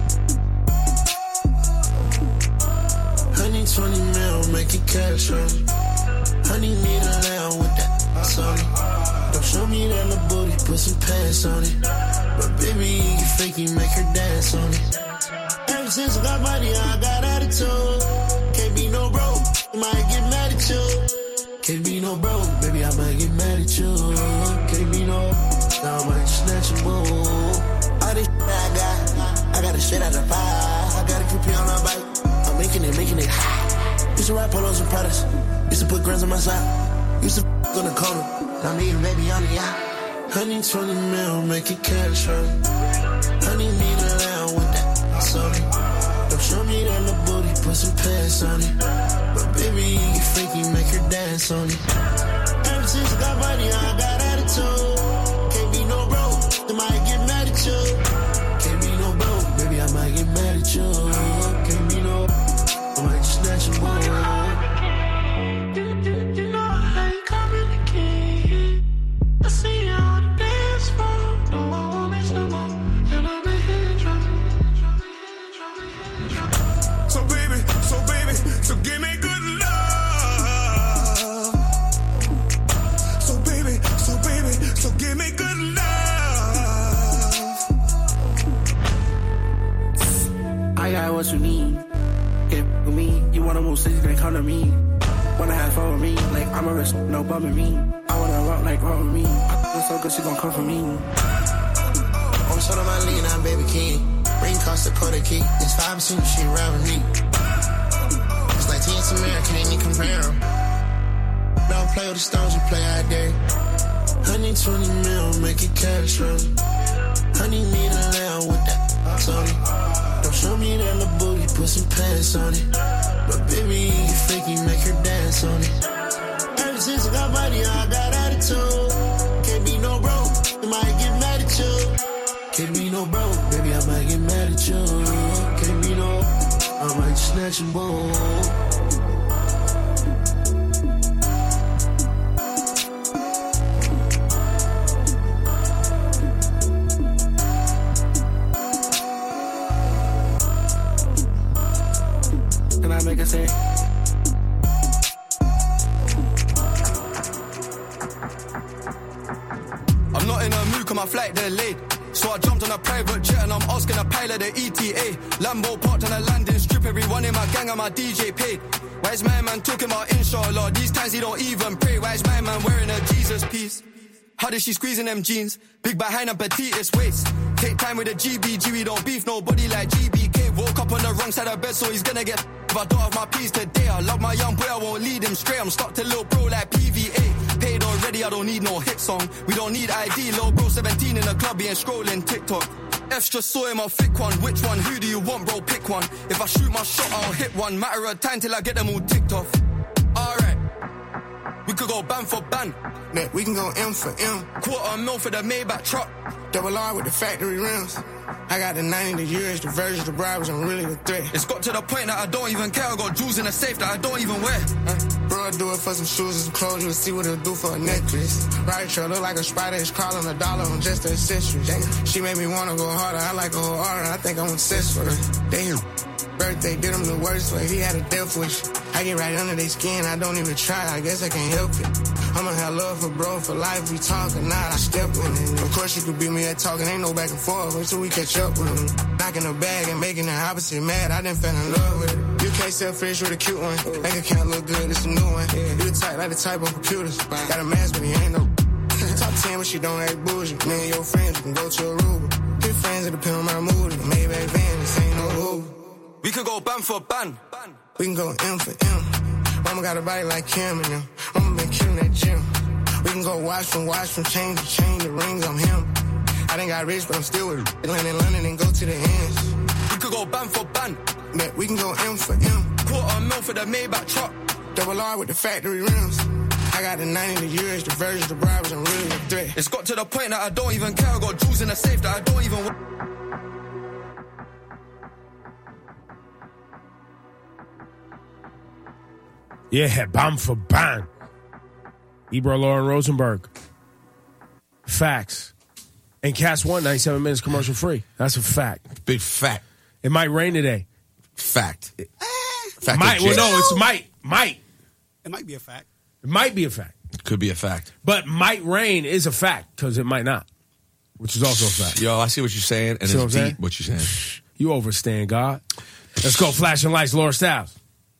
[SPEAKER 15] Honey, twenty mil, make it cash on me. Honey, need a lamb with that ass on it. Don't show me that little booty, put some pants on it. But baby, you can fake it, make her dance on it. Ever since I got money, I got attitude. Can't be no broke, I might get mad at you. Can't be no broke, baby, I might get mad at you. Can't be no, now I might snatch your boo. All this shit I got, I got a shit out of fire. I got a coupé on my bike, I'm making it, making it hot. Used to ride polos and products, used to put grams on my side. Used to f*** on the corner, Not me and baby on the yacht. Honey, twenty mil, make it cash, honey. Honey, need a lamb with that sorry. Don't show me that little booty, put some pants on it. But baby, you freaky, make her dance on it. Ever since I got money, I got attitude. Can't be no broke, I might get mad at you. Can't be no broke, baby, I might get mad at you. Can't be no, I might just snatch your boy.
[SPEAKER 3] What you need? Get with me. You wanna move cities, then come to me. Wanna have fun with me, like I'm a risk, no bumming me. I wanna rock like rock with me. I feel so good, she gon' come for me.
[SPEAKER 15] I'm short on my lean, I'm baby king. Ring cost a quarter key. It's five percent, she around with me. It's like T S American, ain't you compare them. Don't play with the stones, you play out there. Honey, twenty mil, make it cash, honey. Honey, need a lamb with that, sorry. Don't show me that little booty, put some pants on it. But baby, you freaky, make her dance on it. Ever since I got money, I got attitude. Can't be no broke, I might get mad at you. Can't be no broke, baby, I might get mad at you. Can't be no, I might snatch your bowl.
[SPEAKER 3] Make her say,
[SPEAKER 7] I'm not in a mood, cause my flight delayed. So I jumped on a private jet and I'm asking a pilot the E T A. Lambo parked on a landing strip, everyone in my gang and my D J paid. Why is my man talking about inshallah? These times he don't even pray. Why is my man wearing a Jesus piece? How did she squeezing them jeans? Big behind and petitest waist. Take time with a G B G, we don't beef nobody like G B K. Woke up on the wrong side of bed, so he's gonna get if I don't have my peace today. I love my young boy, I won't lead him straight. I'm stuck to little bro like P V A. Paid already, I don't need no hit song. We don't need I D, little bro seventeen in the club, he ain't scrolling TikTok. F's just saw him, I'll thick one. Which one? Who do you want, bro? Pick one. If I shoot my shot, I'll hit one. Matter of time till I get them all ticked off. Alright. We could go ban for ban.
[SPEAKER 15] Yeah, we can go M for M.
[SPEAKER 7] Quarter mil for the Maybach truck.
[SPEAKER 15] Double R with the factory rims. I got the ninety, the years, the versions, the bribes, I'm really the threat.
[SPEAKER 7] It's got to the point that I don't even care. I got jewels in a safe that I don't even wear.
[SPEAKER 15] Uh, bro, I do it for some shoes and some clothes. You'll see what it'll do for a necklace. Right, sure, look like a spider. It's crawling a dollar on just the accessories. She made me want to go harder. I like a whole harder. I think I'm obsessed with her. Damn. Birthday did him the worst way. He had a death wish. I get right under their skin. I don't even try. I guess I can't help it. I'ma have love for bro for life. We talk or not, I step in it. Of course you could beat me at talking. Ain't no back and forth until we catch up with him. Knocking the bag and making the opposite mad. I didn't fall in love with it. You can't sell fish with a cute one. Bank account look good. It's a new one. You the type like the type of computers. Got a mask but he ain't no. Top ten but she don't act bougie. Me and your friends, we can go to Aruba. Good friends that depend on my mood. Maybach van, this ain't no Uber.
[SPEAKER 7] We could go ban for ban.
[SPEAKER 15] We can go M for M. Mama got a body like Kim and them. Mama been killing that gym. We can go watch from watch from chain to chain. The rings on him. I done got rich, but I'm still with Atlanta and London and go to the ends.
[SPEAKER 7] We could go ban for ban.
[SPEAKER 15] Yeah, we can go M for M.
[SPEAKER 7] Quarter mil for the Maybach truck.
[SPEAKER 15] Double R with the factory rims. I got the ninety, the years, the versions, the bribes. I'm really a threat.
[SPEAKER 7] It's got to the point that I don't even care. I got jewels in the safe that I don't even.
[SPEAKER 1] Yeah, bam for bam. Ebro, Lauren Rosenberg. Facts. And Cass won ninety-seven minutes commercial free. That's a fact.
[SPEAKER 2] Big fact.
[SPEAKER 1] It might rain today.
[SPEAKER 2] Fact.
[SPEAKER 1] It might. Well, no, it's might. Might.
[SPEAKER 22] It might be a fact.
[SPEAKER 1] It might be a fact.
[SPEAKER 2] Could be a fact.
[SPEAKER 1] But might rain is a fact because it might not, which is also a fact.
[SPEAKER 2] Yo, I see what you're saying, and
[SPEAKER 1] See
[SPEAKER 2] it's
[SPEAKER 1] what I'm
[SPEAKER 2] deep what you're saying.
[SPEAKER 1] You overstand, God. Let's go flashing lights, Laura Styles.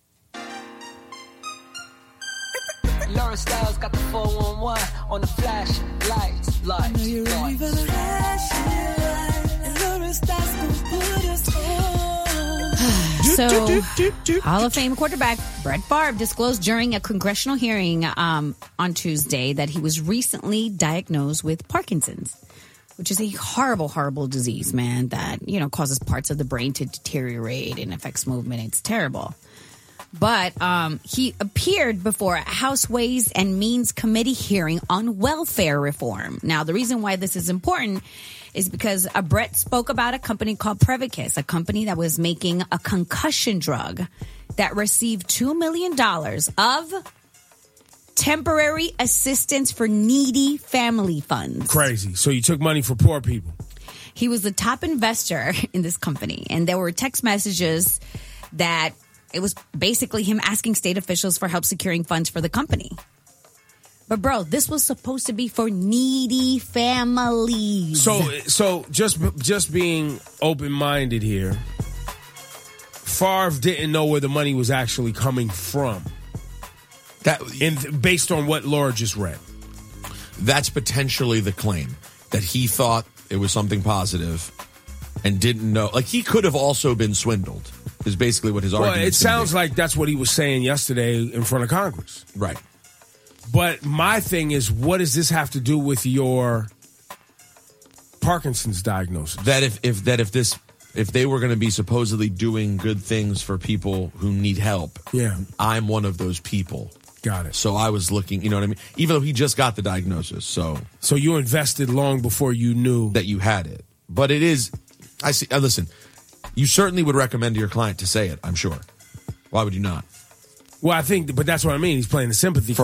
[SPEAKER 23] Lauren Styles got the four one one on the flash lights, lights, lights. You ready for the flashing lights? And Lauren Styles gon' put us on.
[SPEAKER 4] So, Hall of Fame quarterback Brett Favre disclosed during a congressional hearing um, on Tuesday that he was recently diagnosed with Parkinson's, which is a horrible, horrible disease, man, that, you know, causes parts of the brain to deteriorate and affects movement. It's terrible. But um, he appeared before a House Ways and Means Committee hearing on welfare reform. Now, the reason why this is important is because uh, Brett spoke about a company called Prevacus, a company that was making a concussion drug that received two million dollars of temporary assistance for needy family funds.
[SPEAKER 1] Crazy. So you took money for poor people.
[SPEAKER 4] He was the top investor in this company, and there were text messages that it was basically him asking state officials for help securing funds for the company. But bro, this was supposed to be for needy families.
[SPEAKER 1] So, so just just being open-minded here, Favre didn't know where the money was actually coming from.
[SPEAKER 2] That
[SPEAKER 1] in, based on what Laura just read.
[SPEAKER 2] That's potentially the claim, that he thought it was something positive and didn't know. Like, he could have also been swindled, is basically what his
[SPEAKER 1] well,
[SPEAKER 2] argument is.
[SPEAKER 1] Well, it sounds like that's what he was saying yesterday in front of Congress.
[SPEAKER 2] Right.
[SPEAKER 1] But my thing is, what does this have to do with your Parkinson's diagnosis?
[SPEAKER 2] That if, if that if this if they were going to be supposedly doing good things for people who need help,
[SPEAKER 1] yeah,
[SPEAKER 2] I'm one of those people.
[SPEAKER 1] Got it.
[SPEAKER 2] So I was looking, you know what I mean? Even though he just got the diagnosis, so
[SPEAKER 1] so you invested long before you knew
[SPEAKER 2] that you had it. But it is, I see. Uh, listen, you certainly would recommend to your client to say it. I'm sure. Why would you not?
[SPEAKER 1] Well, I think, but that's what I mean. He's playing the sympathy
[SPEAKER 2] for